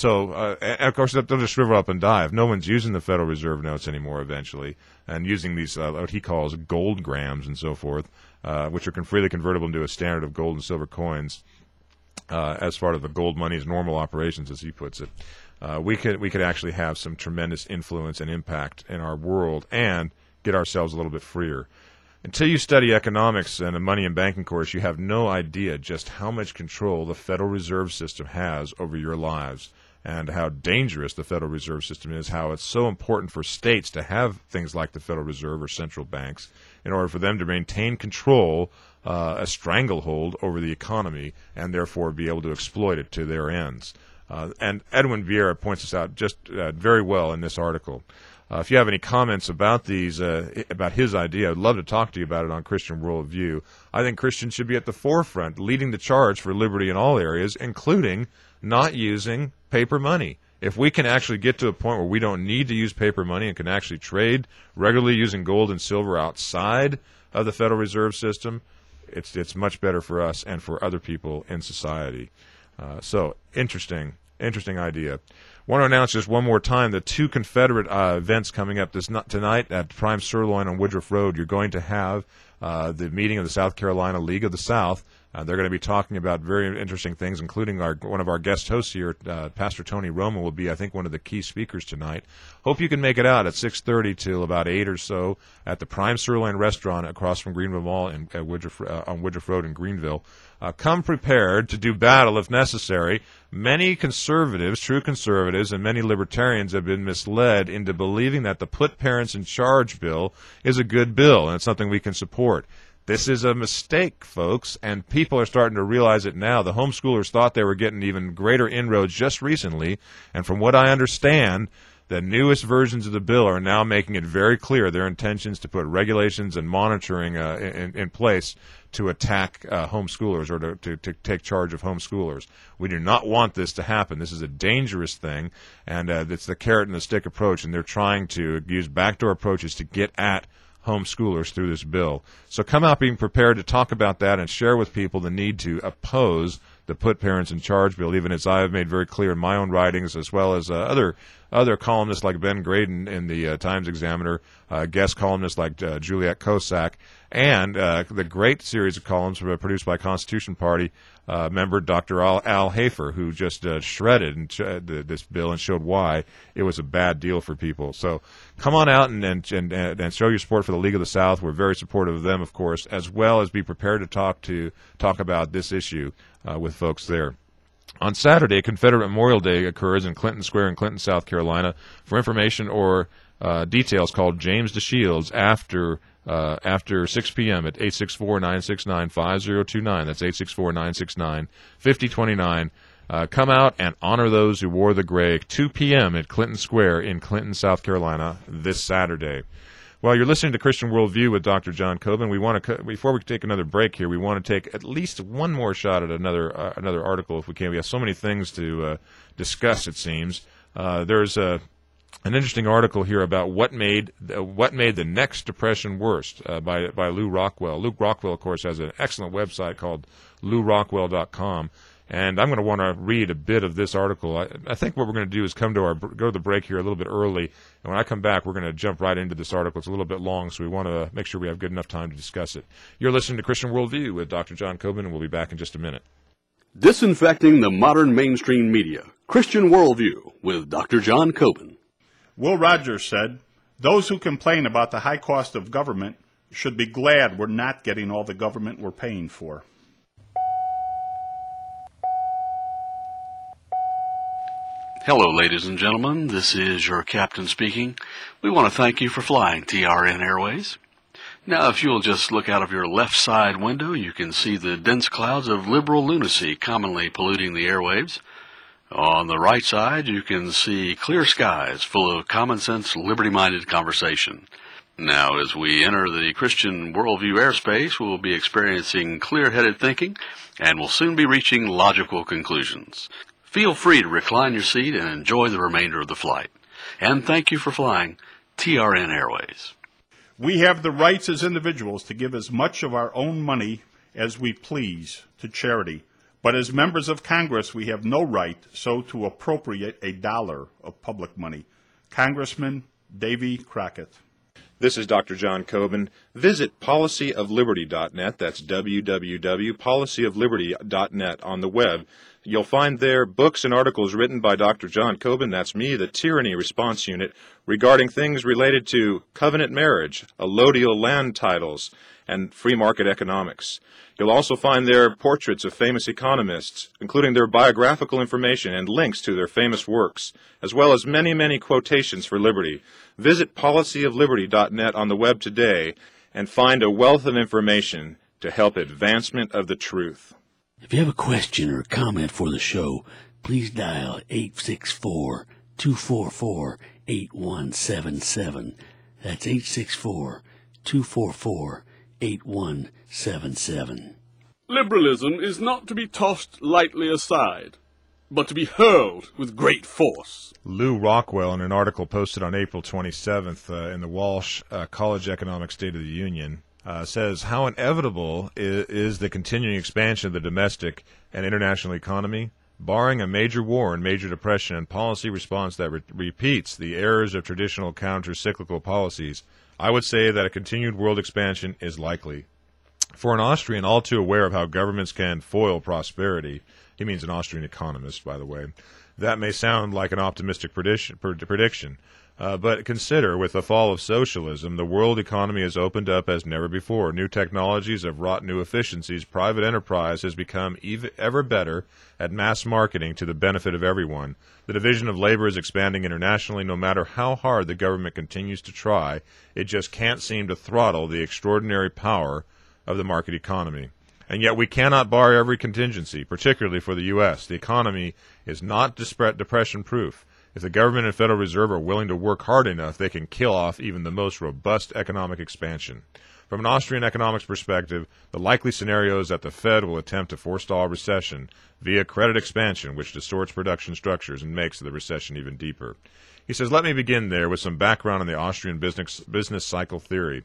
of course, they'll just shrivel up and die if no one's using the Federal Reserve notes anymore eventually, and using these what he calls gold grams and so forth, which are freely convertible into a standard of gold and silver coins. As part of the gold money's normal operations, as he puts it, we could actually have some tremendous influence and impact in our world and get ourselves a little bit freer. Until you study economics and a money and banking course, you have no idea just how much control the Federal Reserve System has over your lives and how dangerous the Federal Reserve System is, how it's so important for states to have things like the Federal Reserve or central banks in order for them to maintain control, a stranglehold over the economy, and therefore be able to exploit it to their ends. And Edwin Vieira points this out just very well in this article. If you have any comments about these, about his idea, I'd love to talk to you about it on Christian Worldview. I think Christians should be at the forefront, leading the charge for liberty in all areas, including not using paper money. If we can actually get to a point where we don't need to use paper money and can actually trade regularly using gold and silver outside of the Federal Reserve System, it's much better for us and for other people in society. So interesting idea. Want to announce just one more time the two Confederate events coming up tonight at Prime Sirloin on Woodruff Road. You're going to have the meeting of the South Carolina League of the South. They're going to be talking about very interesting things, including one of our guest hosts here, Pastor Tony Roma, will be, I think, one of the key speakers tonight. Hope you can make it out at 6:30 till about 8 or so at the Prime Sirloin Restaurant across from Greenville Mall on Woodruff Road in Greenville. Come prepared to do battle if necessary. Many conservatives, true conservatives, and many libertarians have been misled into believing that the Put Parents in Charge bill is a good bill and it's something we can support. This is a mistake, folks, and people are starting to realize it now. The homeschoolers thought they were getting even greater inroads just recently, and from what I understand, the newest versions of the bill are now making it very clear their intentions to put regulations and monitoring in place to attack homeschoolers or to take charge of homeschoolers. We do not want this to happen. This is a dangerous thing, and it's the carrot and the stick approach, and they're trying to use backdoor approaches to get at homeschoolers through this bill. So come out being prepared to talk about that and share with people the need to oppose the Put Parents in Charge bill, even as I have made very clear in my own writings, as well as other columnists like Ben Graydon in the Times Examiner, guest columnists like Juliet Kosak, and the great series of columns produced by Constitution Party member Dr. Al Hafer, who just shredded this bill and showed why it was a bad deal for people. So come on out and show your support for the League of the South. We're very supportive of them, of course, as well as be prepared to talk about this issue with folks there. On Saturday, Confederate Memorial Day occurs in Clinton Square in Clinton, South Carolina. For information or details, call James DeShields after 6 p.m. at 864-969-5029. That's 864-969-5029. Come out and honor those who wore the gray. 2 p.m. at Clinton Square in Clinton, South Carolina this Saturday. Well, you're listening to Christian Worldview with Dr. John Coben. Before we take another break here, we want to take at least one more shot at another article if we can. We have so many things to discuss, it seems. There's an interesting article here about what made the next depression worse by Lou Rockwell. Lou Rockwell, of course, has an excellent website called LouRockwell.com. And I'm going to want to read a bit of this article. I think what we're going to do is go to the break here a little bit early. And when I come back, we're going to jump right into this article. It's a little bit long, so we want to make sure we have good enough time to discuss it. You're listening to Christian Worldview with Dr. John Coben, and we'll be back in just a minute. Disinfecting the modern mainstream media. Christian Worldview with Dr. John Coben. Will Rogers said, "Those who complain about the high cost of government should be glad we're not getting all the government we're paying for." Hello, ladies and gentlemen. This is your captain speaking. We want to thank you for flying TRN Airways. Now, if you'll just look out of your left side window, you can see the dense clouds of liberal lunacy commonly polluting the airwaves. On the right side, you can see clear skies full of common-sense, liberty-minded conversation. Now, as we enter the Christian Worldview airspace, we'll be experiencing clear-headed thinking, and we'll soon be reaching logical conclusions. Feel free to recline your seat and enjoy the remainder of the flight. And thank you for flying TRN Airways. We have the rights as individuals to give as much of our own money as we please to charity. But as members of Congress, we have no right so to appropriate $1 of public money. Congressman Davy Crockett. This is Dr. John Coben. Visit policyofliberty.net. That's www.policyofliberty.net on the web. You'll find there books and articles written by Dr. John Coben, that's me, the Tyranny Response Unit, regarding things related to covenant marriage, allodial land titles, and free market economics. You'll also find there portraits of famous economists, including their biographical information and links to their famous works, as well as many, many quotations for liberty. Visit policyofliberty.net on the web today and find a wealth of information to help advancement of the truth. If you have a question or comment for the show, please dial 864-244-8177. That's 864-244-8177. Liberalism is not to be tossed lightly aside, but to be hurled with great force. Lou Rockwell, in an article posted on April 27th in the Walsh College Economic State of the Union, says how inevitable is the continuing expansion of the domestic and international economy, barring a major war and major depression and policy response that repeats the errors of traditional counter-cyclical policies. I would say that a continued world expansion is likely. For an Austrian all too aware of how governments can foil prosperity, he means an Austrian economist, by the way, that may sound like an optimistic prediction. But consider, with the fall of socialism, the world economy has opened up as never before. New technologies have wrought new efficiencies. Private enterprise has become ever better at mass marketing to the benefit of everyone. The division of labor is expanding internationally. No matter how hard the government continues to try, it just can't seem to throttle the extraordinary power of the market economy. And yet we cannot bar every contingency, particularly for the U.S. The economy is not depression-proof. If the government and Federal Reserve are willing to work hard enough, they can kill off even the most robust economic expansion. From an Austrian economics perspective, the likely scenario is that the Fed will attempt to forestall recession via credit expansion, which distorts production structures and makes the recession even deeper. He says, let me begin there with some background on the Austrian business cycle theory.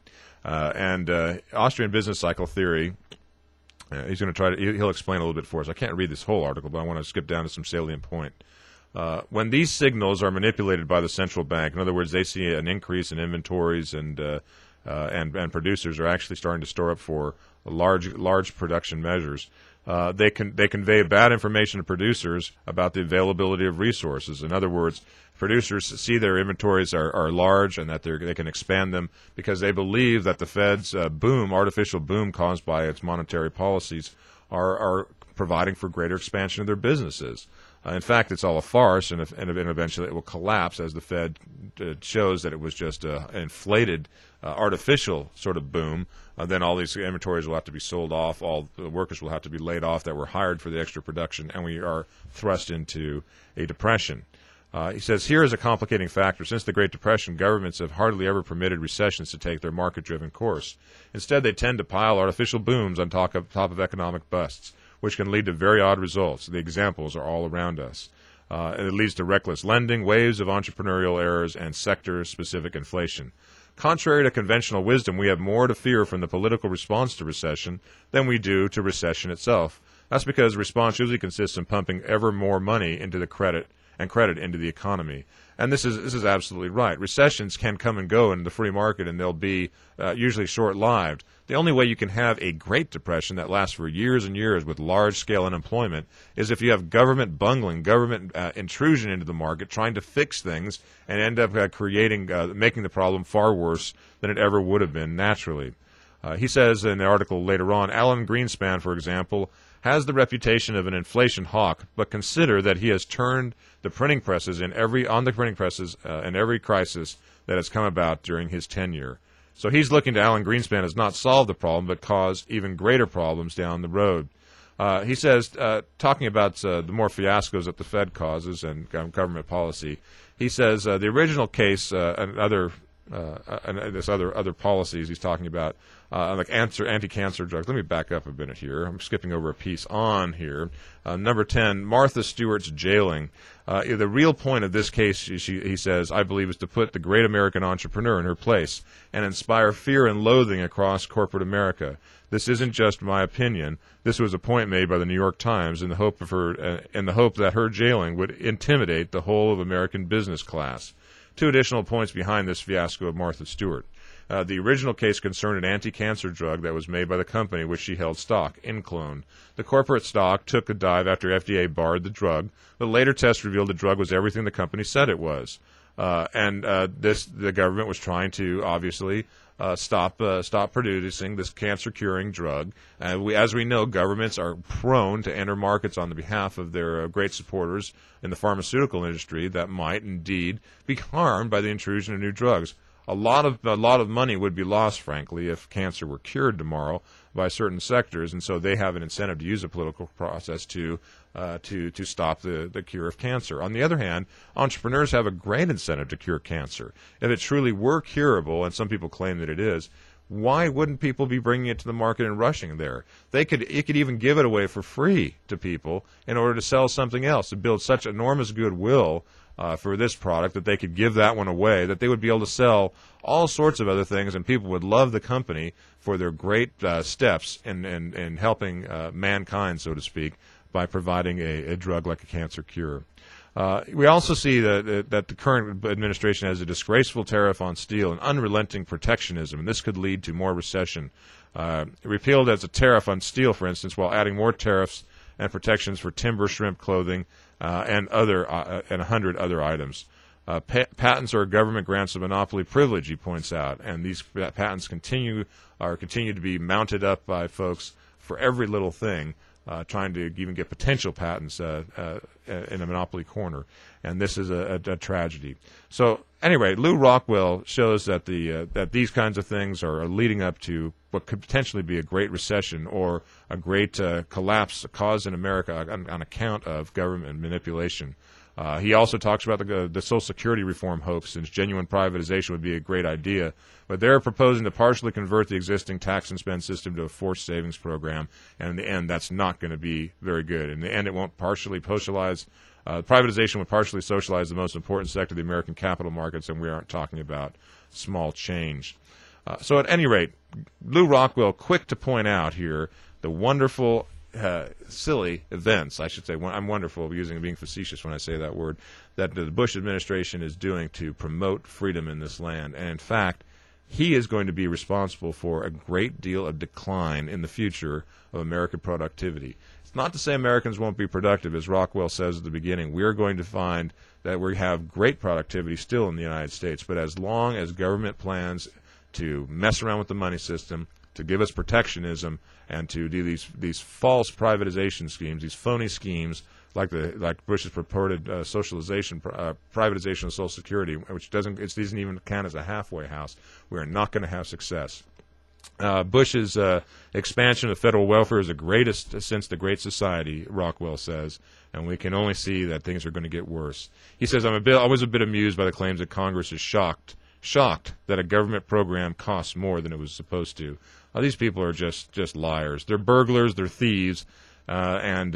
Austrian business cycle theory, he's going to he'll explain a little bit for us. I can't read this whole article, but I want to skip down to some salient point. When these signals are manipulated by the central bank, in other words, they see an increase in inventories and producers are actually starting to store up for large production measures. They convey bad information to producers about the availability of resources. In other words, producers see their inventories are large and that they can expand them because they believe that the Fed's artificial boom caused by its monetary policies, are providing for greater expansion of their businesses. In fact, it's all a farce, and eventually it will collapse as the Fed shows that it was just an inflated, artificial sort of boom. Then all these inventories will have to be sold off. All the workers will have to be laid off that were hired for the extra production, and we are thrust into a depression. He says, here is a complicating factor. Since the Great Depression, governments have hardly ever permitted recessions to take their market-driven course. Instead, they tend to pile artificial booms on top of economic busts, which can lead to very odd results. The examples are all around us. It leads to reckless lending, waves of entrepreneurial errors, and sector-specific inflation. Contrary to conventional wisdom, we have more to fear from the political response to recession than we do to recession itself. That's because the response usually consists in pumping ever more money into the credit into the economy. And this is absolutely right. Recessions can come and go in the free market, and they'll be usually short-lived. The only way you can have a Great Depression that lasts for years and years with large-scale unemployment is if you have government bungling, government intrusion into the market, trying to fix things, and end up making the problem far worse than it ever would have been naturally. He says in the article later on, Alan Greenspan, for example, has the reputation of an inflation hawk, but consider that he has turned the printing presses in every crisis that has come about during his tenure. So he's looking to Alan Greenspan as not solve the problem, but cause even greater problems down the road. He says, talking about the more fiascos that the Fed causes and government policy, he says the original case and other policies he's talking about, like anti-cancer drugs. Let me back up a minute here. I'm skipping over a piece on here. Number 10, Martha Stewart's jailing. The real point of this case, he says, I believe, is to put the great American entrepreneur in her place and inspire fear and loathing across corporate America. This isn't just my opinion. This was a point made by the New York Times in the hope that her jailing would intimidate the whole of American business class. Two additional points behind this fiasco of Martha Stewart. The original case concerned an anti-cancer drug that was made by the company which she held stock, Inclone. The corporate stock took a dive after FDA barred the drug. The later test revealed the drug was everything the company said it was. The government was trying to obviously stop producing this cancer-curing drug. As we know, governments are prone to enter markets on the behalf of their great supporters in the pharmaceutical industry that might indeed be harmed by the intrusion of new drugs. A lot of money would be lost, frankly, if cancer were cured tomorrow by certain sectors, and so they have an incentive to use a political process to stop the cure of cancer. On the other hand, entrepreneurs have a great incentive to cure cancer. If it truly were curable, and some people claim that it is, why wouldn't people be bringing it to the market and rushing there? It could even give it away for free to people in order to sell something else, to build such enormous goodwill for this product that they could give that one away, that they would be able to sell all sorts of other things, and people would love the company for their great steps in helping mankind, so to speak, by providing a drug like a cancer cure. We also see that the current administration has a disgraceful tariff on steel and unrelenting protectionism, and this could lead to more recession. Repealed as a tariff on steel, for instance, while adding more tariffs and protections for timber, shrimp, clothing, and 100 other items. Patents are government grants of monopoly privilege, he points out, and these patents continue to be mounted up by folks for every little thing, trying to even get potential patents in a monopoly corner, and this is a tragedy. So anyway, Lew Rockwell shows that that these kinds of things are leading up to what could potentially be a great recession or a great collapse caused in America on account of government manipulation. He also talks about the Social Security reform hoax, since genuine privatization would be a great idea. But they're proposing to partially convert the existing tax and spend system to a forced savings program, and in the end, that's not going to be very good. In the end, it won't partially socialize. Privatization would partially socialize the most important sector of the American capital markets, and we aren't talking about small change. So at any rate, Lew Rockwell, quick to point out here the wonderful silly events, I should say. I'm wonderful being facetious when I say that word, that the Bush administration is doing to promote freedom in this land. And in fact, he is going to be responsible for a great deal of decline in the future of American productivity. It's not to say Americans won't be productive. As Rockwell says at the beginning, we are going to find that we have great productivity still in the United States, but as long as government plans to mess around with the money system, to give us protectionism, and to do these false privatization schemes, these phony schemes like Bush's purported privatization of Social Security, which doesn't even count as a halfway house, we are not going to have success. Bush's expansion of federal welfare is the greatest since the Great Society, Rockwell says, and we can only see that things are going to get worse. He says, I'm always a bit amused by the claims that Congress is shocked that a government program costs more than it was supposed to. These people are just liars. They're burglars. They're thieves. And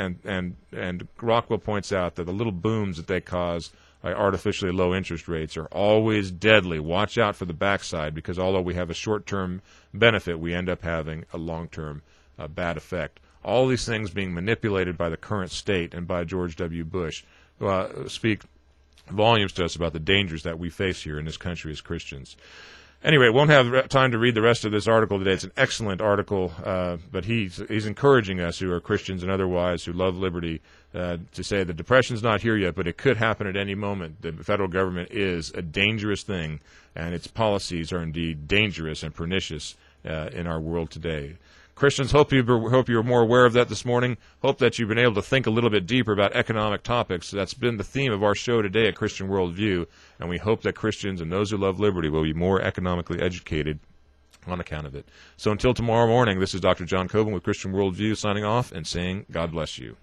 Rockwell points out that the little booms that they cause by artificially low interest rates are always deadly. Watch out for the backside, because although we have a short-term benefit, we end up having a long-term bad effect. All these things being manipulated by the current state and by George W. Bush speak volumes to us about the dangers that we face here in this country as Christians. Anyway, won't have time to read the rest of this article today. It's an excellent article, but he's encouraging us who are Christians and otherwise who love liberty to say the depression's not here yet, but it could happen at any moment. The federal government is a dangerous thing, and its policies are indeed dangerous and pernicious in our world today. Christians, hope you're more aware of that this morning. Hope that you've been able to think a little bit deeper about economic topics. That's been the theme of our show today at Christian Worldview, and we hope that Christians and those who love liberty will be more economically educated on account of it. So until tomorrow morning, this is Dr. John Coben with Christian Worldview signing off and saying God bless you.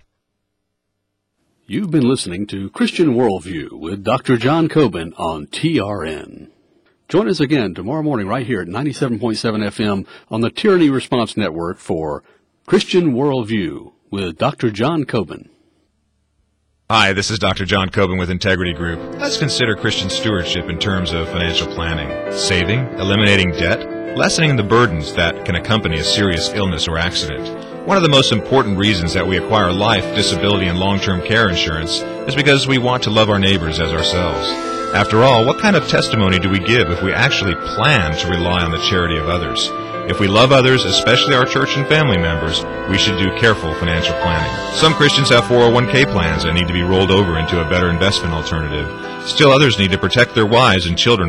You've been listening to Christian Worldview with Dr. John Coben on TRN. Join us again tomorrow morning right here at 97.7 FM on the Tyranny Response Network for Christian Worldview with Dr. John Coben. Hi, this is Dr. John Coben with Integrity Group. Let's consider Christian stewardship in terms of financial planning, saving, eliminating debt, lessening the burdens that can accompany a serious illness or accident. One of the most important reasons that we acquire life, disability, and long-term care insurance is because we want to love our neighbors as ourselves. After all, what kind of testimony do we give if we actually plan to rely on the charity of others? If we love others, especially our church and family members, we should do careful financial planning. Some Christians have 401k plans that need to be rolled over into a better investment alternative. Still others need to protect their wives and children